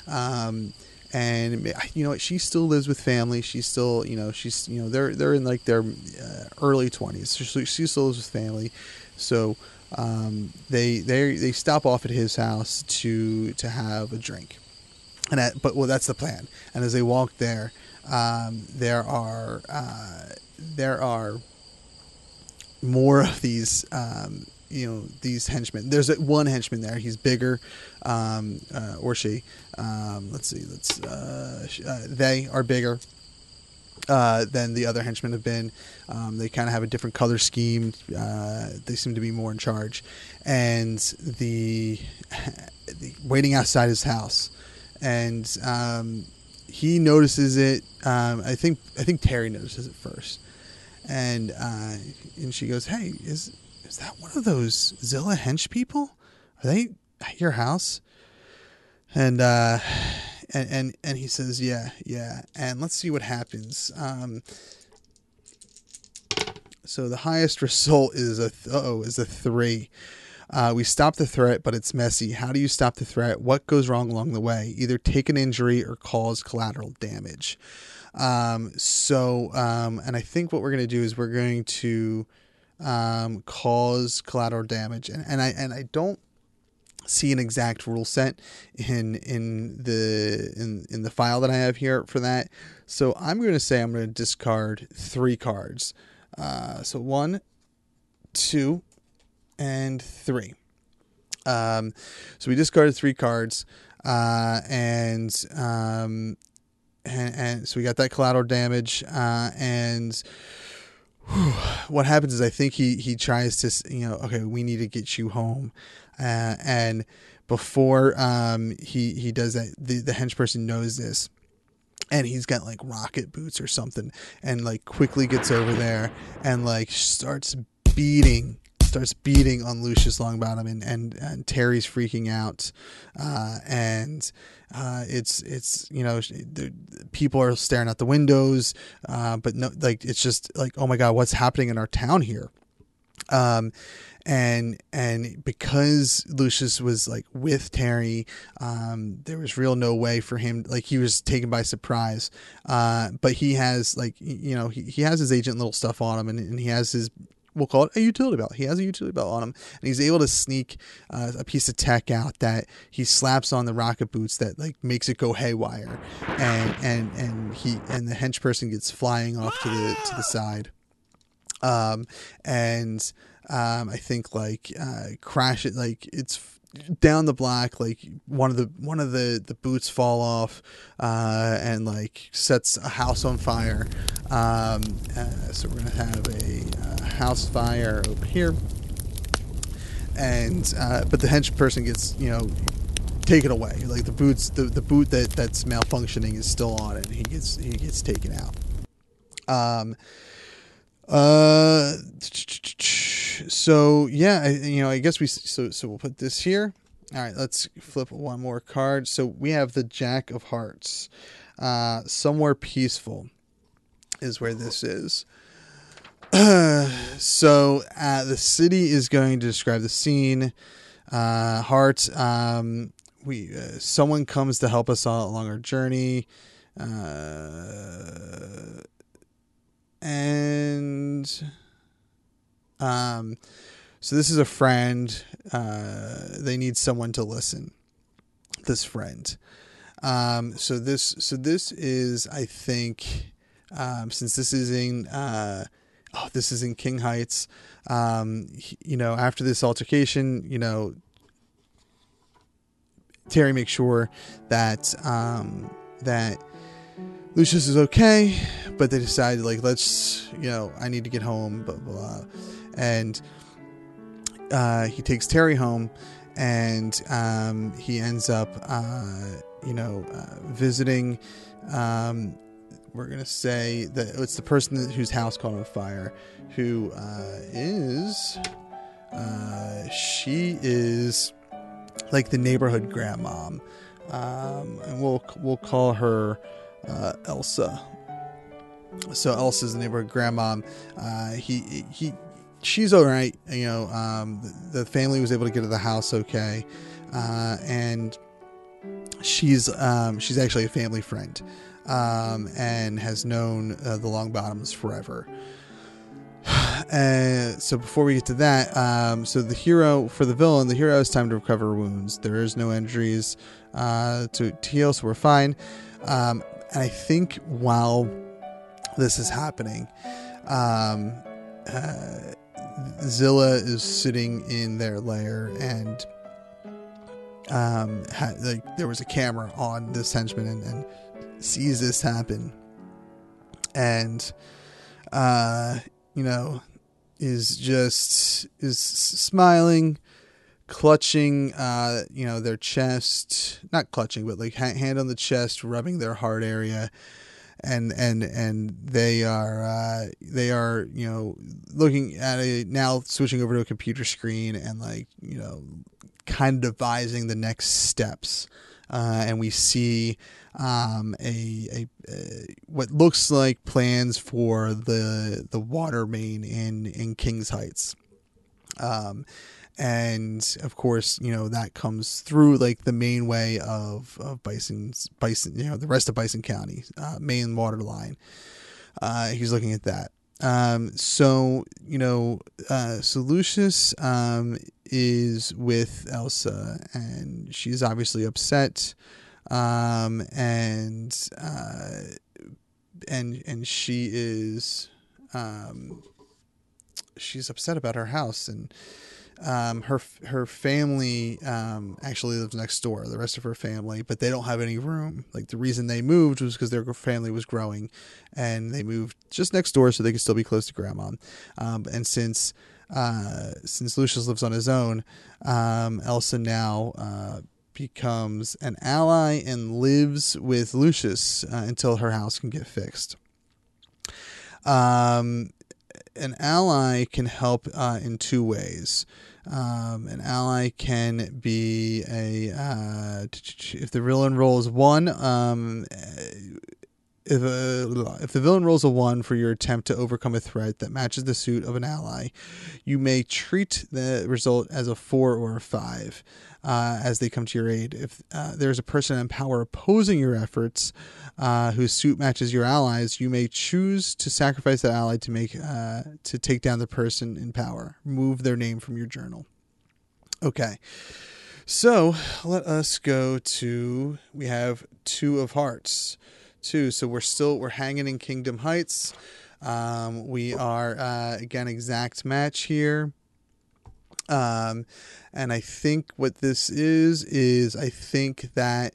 And she still lives with family. She's still, they're in like their early 20s. So she still lives with family. So they stop off at his house to have a drink, but that's the plan. And as they walk there, there are more of these. These henchmen. There's one henchman there. He's bigger, or she. Let's see. They are bigger than the other henchmen have been. They kind of have a different color scheme. They seem to be more in charge. And the waiting outside his house, and he notices it. I think Terry notices it first, and she goes, "Hey, is that one of those Zilla hench people? Are they at your house?" And he says, yeah. And let's see what happens. So the highest result is a 3. We stop the threat, but it's messy. How do you stop the threat? What goes wrong along the way? Either take an injury or cause collateral damage. And I think what we're going to do is we're going to cause collateral damage, and I don't see an exact rule set in the file that I have here for that. So I'm going to say I'm going to discard 3 cards. So 1, 2, and 3. So we discarded 3 cards, and so we got that collateral damage, and what happens is I think he tries to, okay, we need to get you home. And before he does that, the hench person knows this, and he's got like rocket boots or something, and like quickly gets over there and like starts beating on Lucius Longbottom, and Terry's freaking out, and it's people are staring out the windows, but no, like it's just like, oh my God, what's happening in our town here? And because Lucius was like with Terry, there was no way for him, like he was taken by surprise. But he has like, he has his agent little stuff on him, and he has his, we'll call it a utility belt. He has a utility belt on him, and he's able to sneak a piece of tech out that he slaps on the rocket boots that like makes it go haywire, and the hench person gets flying off to the side. I think like crash it, like it's down the block, like one of the boots fall off, and like sets a house on fire. So we're gonna have a house fire over here, and but the hench person gets taken away. Like the boot that's malfunctioning is still on it, and he gets taken out. So yeah, I guess so we'll put this here. All right, let's flip one more card. So we have the Jack of Hearts. Somewhere peaceful is where this is. So the city is going to describe the scene. Hearts. Someone comes to help us all along our journey. So this is a friend. They need someone to listen. This friend. So this is, I think, since this is in King Heights. After this altercation, Terry makes sure that Lucius is okay, but they decide, like, let's, I need to get home, blah, blah, blah. And he takes Terry home, and he ends up, visiting, we're going to say that it's the person whose house caught on fire, who she is like the neighborhood grandmom. And we'll call her Elsa. So Elsa's the neighborhood grandmom. She's all right. The family was able to get to the house okay, and she's actually a family friend, and has known the Longbottoms forever. So before we get to that, so the hero has time to recover wounds. There is no injuries to heal, so we're fine. And I think while this is happening, Zilla is sitting in their lair, and there was a camera on this henchman, and sees this happen, and is smiling, clutching their chest, not clutching, but like hand on the chest, rubbing their heart area, and they are looking at it now, switching over to a computer screen, and kind of devising the next steps. And we see what looks like plans for the water main in Kings Heights. And of course, that comes through like the main way of Bison, the rest of Bison County, main water line. He's looking at that. So Lucius is with Elsa, and she's obviously upset, and she is she's upset about her house, and her family actually lives next door, the rest of her family, but they don't have any room. Like, the reason they moved was because their family was growing, and they moved just next door so they could still be close to grandma. And since Lucius lives on his own, Elsa now becomes an ally and lives with Lucius until her house can get fixed. An ally can help in two ways. An ally can be if the villain rolls 1, if the villain rolls a 1 for your attempt to overcome a threat that matches the suit of an ally, you may treat the result as a 4 or a 5 as they come to your aid. If there's a person in power opposing your efforts whose suit matches your allies, you may choose to sacrifice that ally to take down the person in power. Remove their name from your journal. Okay. So let us go to, we have 2 of Hearts. 2. So we're hanging in Kingdom Heights. We are again exact match here. And I think what this is I think that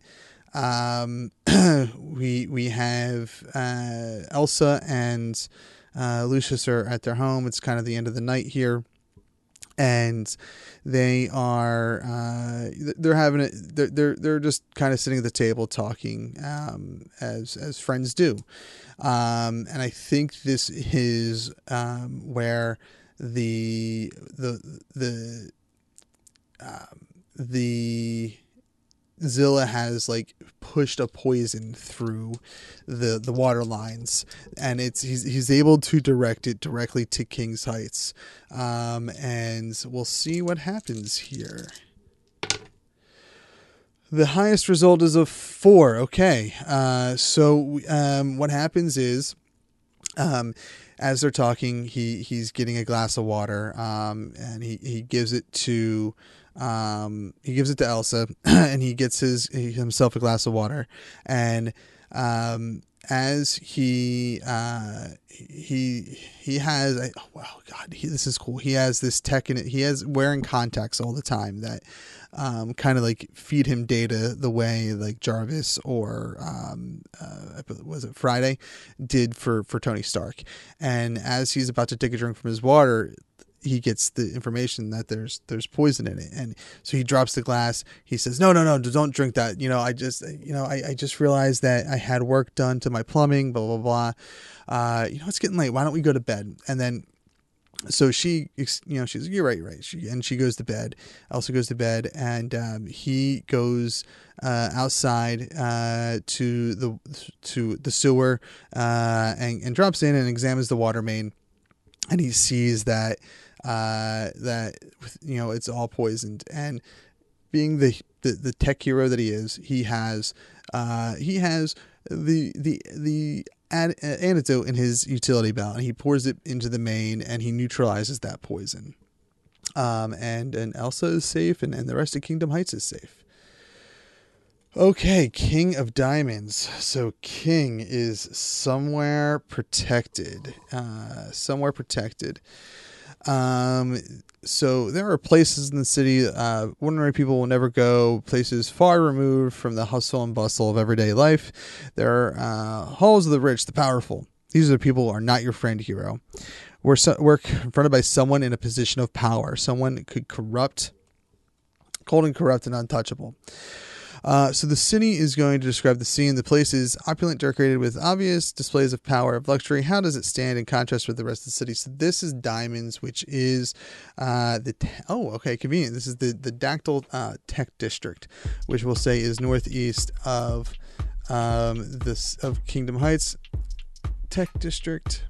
we have Elsa and Lucius are at their home. It's kind of the end of the night here, and they are they're having it. They're just kind of sitting at the table talking as friends do, and I think this is where the Zilla has like pushed a poison through the water lines, and he's able to direct it directly to Kings Heights, and we'll see what happens here. The highest result is a 4. Okay, so what happens is, as they're talking, he's getting a glass of water, and he gives it to Elsa, and he gets himself a glass of water, and as he has this is cool. He has this tech in it. He has wearing contacts all the time that kind of like feed him data the way like Jarvis or was it Friday did for Tony Stark. And as he's about to take a drink from his water, he gets the information that there's poison in it, and so he drops the glass. He says, "No, don't drink that. I just realized that I had work done to my plumbing. Blah blah blah. It's getting late. Why don't we go to bed?" And then, so she's like, "You're right." She goes to bed. Elsa goes to bed, and he goes outside to the sewer and drops in and examines the water main, and he sees that it's all poisoned. And being the tech hero that he is, he has the antidote in his utility belt, and he pours it into the main and he neutralizes that poison. And Elsa is safe, and the rest of Kingdom Heights is safe. Okay, King of Diamonds. So King is somewhere protected. So there are places in the city ordinary people will never go, places far removed from the hustle and bustle of everyday life. There are halls of the rich, the powerful. These are the people who are not your friend, hero. We're confronted by someone in a position of power, someone who could cold and corrupt and untouchable. So the city is going to describe the scene. The place is opulent, decorated with obvious displays of power, of luxury. How does it stand in contrast with the rest of the city? So this is Diamonds, which is convenient. This is the Dactyl Tech District, which we'll say is northeast of Kingdom Heights Tech District.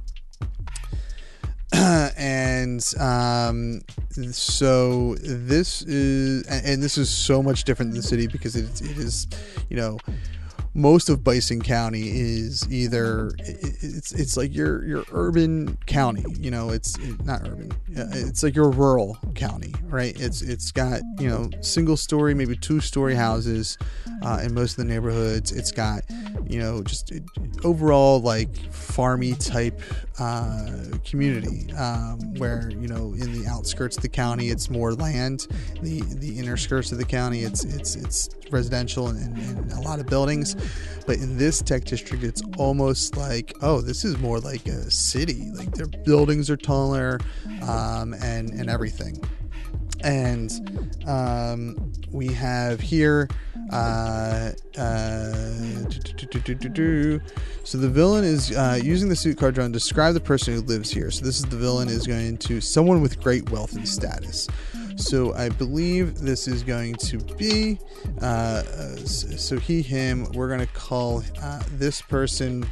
So this is so much different than the city, because it is, most of Bison County is either it's like your urban county, it's not urban, it's like your rural county, right? It's got single story, maybe 2-story houses in most of the neighborhoods. It's got just overall like farmy type community, where in the outskirts of the county it's more land, the inner skirts of the county it's residential and a lot of buildings. But in this tech district, it's almost like, this is more like a city. Like their buildings are taller, and everything. And we have here, so the villain is using the suit card to describe the person who lives here. So this is the villain is going to someone with great wealth and status. So I believe this is going to be, so he, him, we're going to call this person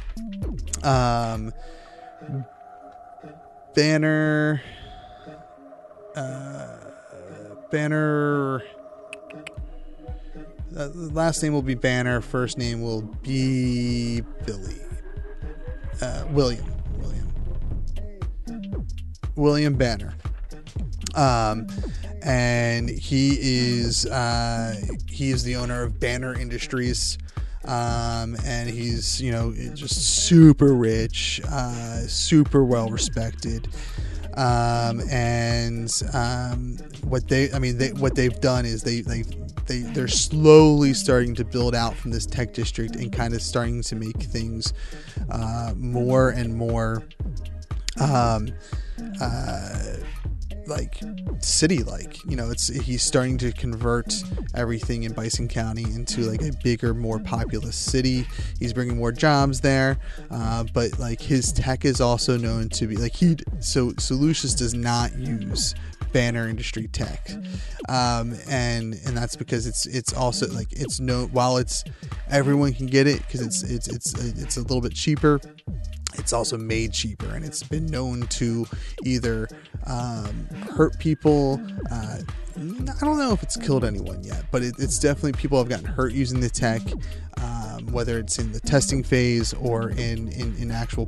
Banner. The last name will be Banner. First name will be Billy. William Banner. And he is the owner of Banner Industries. And he's, just super rich, super well respected. What they've done is they're slowly starting to build out from this tech district and kind of starting to make things more and more like city-like. He's starting to convert everything in Bison County into like a bigger, more populous city. He's bringing more jobs there, but like his tech is also known to be like so Lucius does not use Banner Industry tech, and that's because it's also like it's no, while it's everyone can get it because it's a little bit cheaper. It's also made cheaper, and it's been known to either hurt people. I don't know if it's killed anyone yet, but it's definitely people have gotten hurt using the tech, whether it's in the testing phase or in actual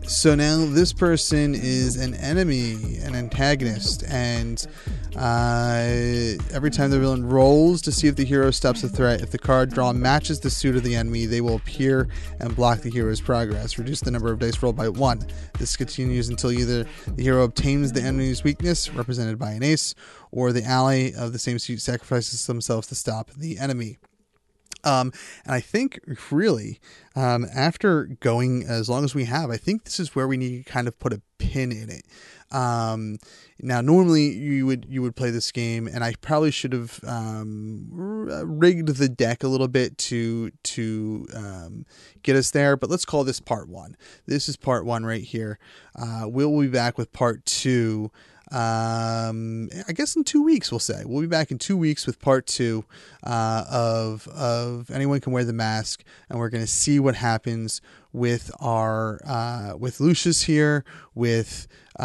So now this person is an enemy, an antagonist, and every time the villain rolls to see if the hero stops a threat, if the card drawn matches the suit of the enemy, they will appear and block the hero's progress. Reduce the number of dice rolled by 1. This continues until either the hero obtains the enemy's weakness, represented by an ace, or the ally of the same suit sacrifices themselves to stop the enemy. And I think really, after going as long as we have, I think this is where we need to kind of put a pin in it. Now, normally you would play this game, and I probably should have rigged the deck a little bit to get us there. But let's call this part 1. This is part 1 right here. We'll be back with part 2. I guess in 2 weeks, we'll say. We'll be back in 2 weeks with part 2 of Anyone Can Wear the Mask, and we're going to see what happens with our with Lucius here, with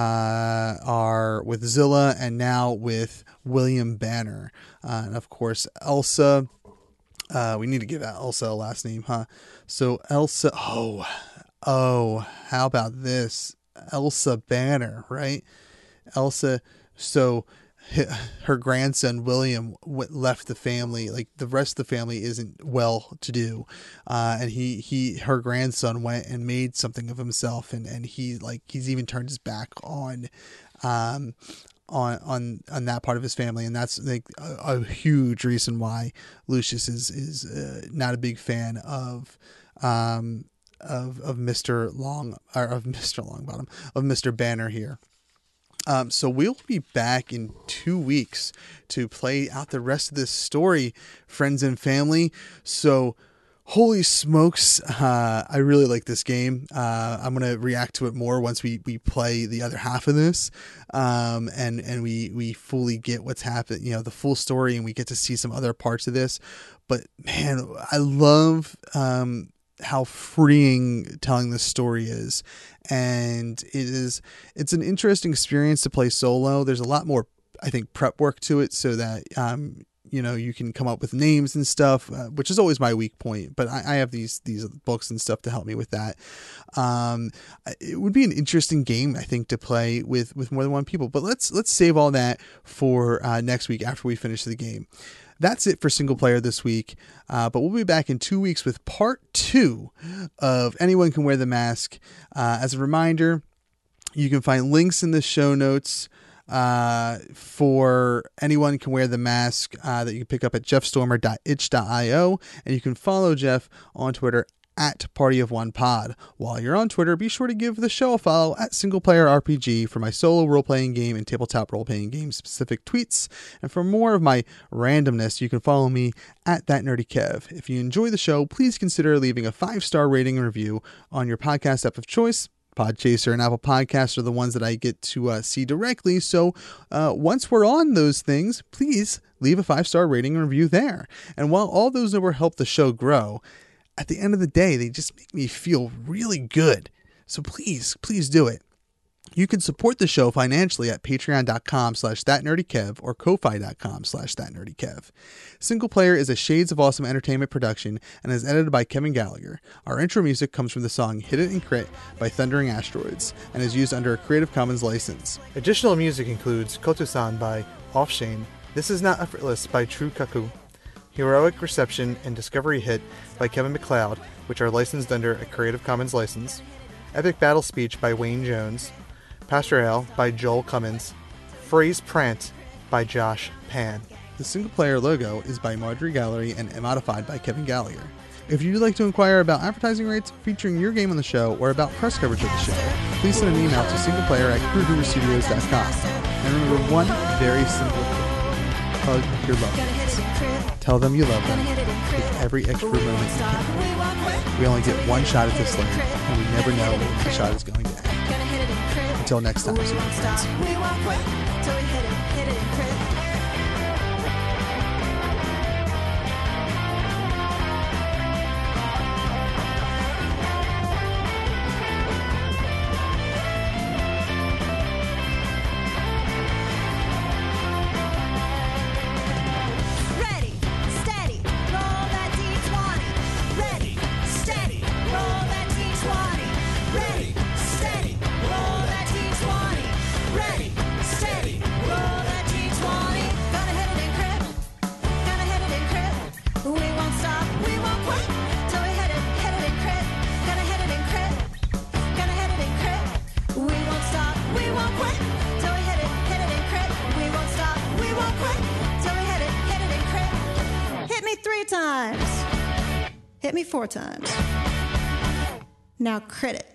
Zilla, and now with William Banner, and of course Elsa. We need to give Elsa a last name, huh? So Elsa. Oh, how about this? Elsa Banner, right? Elsa, so her grandson William left the family. Like, the rest of the family isn't well to do, and her grandson went and made something of himself, and he's even turned his back on that part of his family, and that's like a huge reason why Lucius is not a big fan of Mr. Mr. Banner here. So we'll be back in 2 weeks to play out the rest of this story, friends and family. So, holy smokes, I really like this game. I'm going to react to it more once we play the other half of this, and we fully get what's happened, the full story, and we get to see some other parts of this. But man, I love how freeing telling this story is, and it's an interesting experience to play solo. There's a lot more, I think, prep work to it, so that you can come up with names and stuff, which is always my weak point, but I have these books and stuff to help me with that. It would be an interesting game, I think, to play with more than one people, but let's save all that for next week after we finish the game. That's it for single player this week, but we'll be back in 2 weeks with part 2 of Anyone Can Wear the Mask. As a reminder, you can find links in the show notes for Anyone Can Wear the Mask that you can pick up at jeffstormer.itch.io, and you can follow Jeff on Twitter at PartyOfOnePod. While you're on Twitter, be sure to give the show a follow at Single Player RPG for my solo role-playing game and tabletop role-playing game specific tweets. And for more of my randomness, you can follow me at ThatNerdyKev. If you enjoy the show, please consider leaving a 5-star rating and review on your podcast app of choice. Podchaser and Apple Podcasts are the ones that I get to see directly. So once we're on those things, please leave a 5-star rating and review there. And while all those will help the show grow, at the end of the day, they just make me feel really good. So please do it. You can support the show financially at patreon.com/thatnerdykev or ko-fi.com/thatnerdykev. Single Player is a Shades of Awesome entertainment production and is edited by Kevin Gallagher. Our intro music comes from the song Hit It and Crit by Thundering Asteroids and is used under a Creative Commons license. Additional music includes Koto-san by Offshane, This Is Not Effortless by True Kaku, Heroic Reception and Discovery Hit by Kevin MacLeod, which are licensed under a Creative Commons license, Epic Battle Speech by Wayne Jones, Pastoral by Joel Cummins, Phrase Prant by Josh Pan. The Single Player logo is by Marjorie Gallery and modified by Kevin Gallagher. If you'd like to inquire about advertising rates featuring your game on the show or about press coverage of the show, please send an email to singleplayer@crewhooverstudios.com. And remember one very simple thing. Hug your loved ones. Tell them you love them. Take every extra moment you can. We only get one shot at this life, and we never know when the shot is going to end. Until next time, super friends. Ready, steady, roll that D20. Ready, steady. times. Hit me 4 times. Now crit it.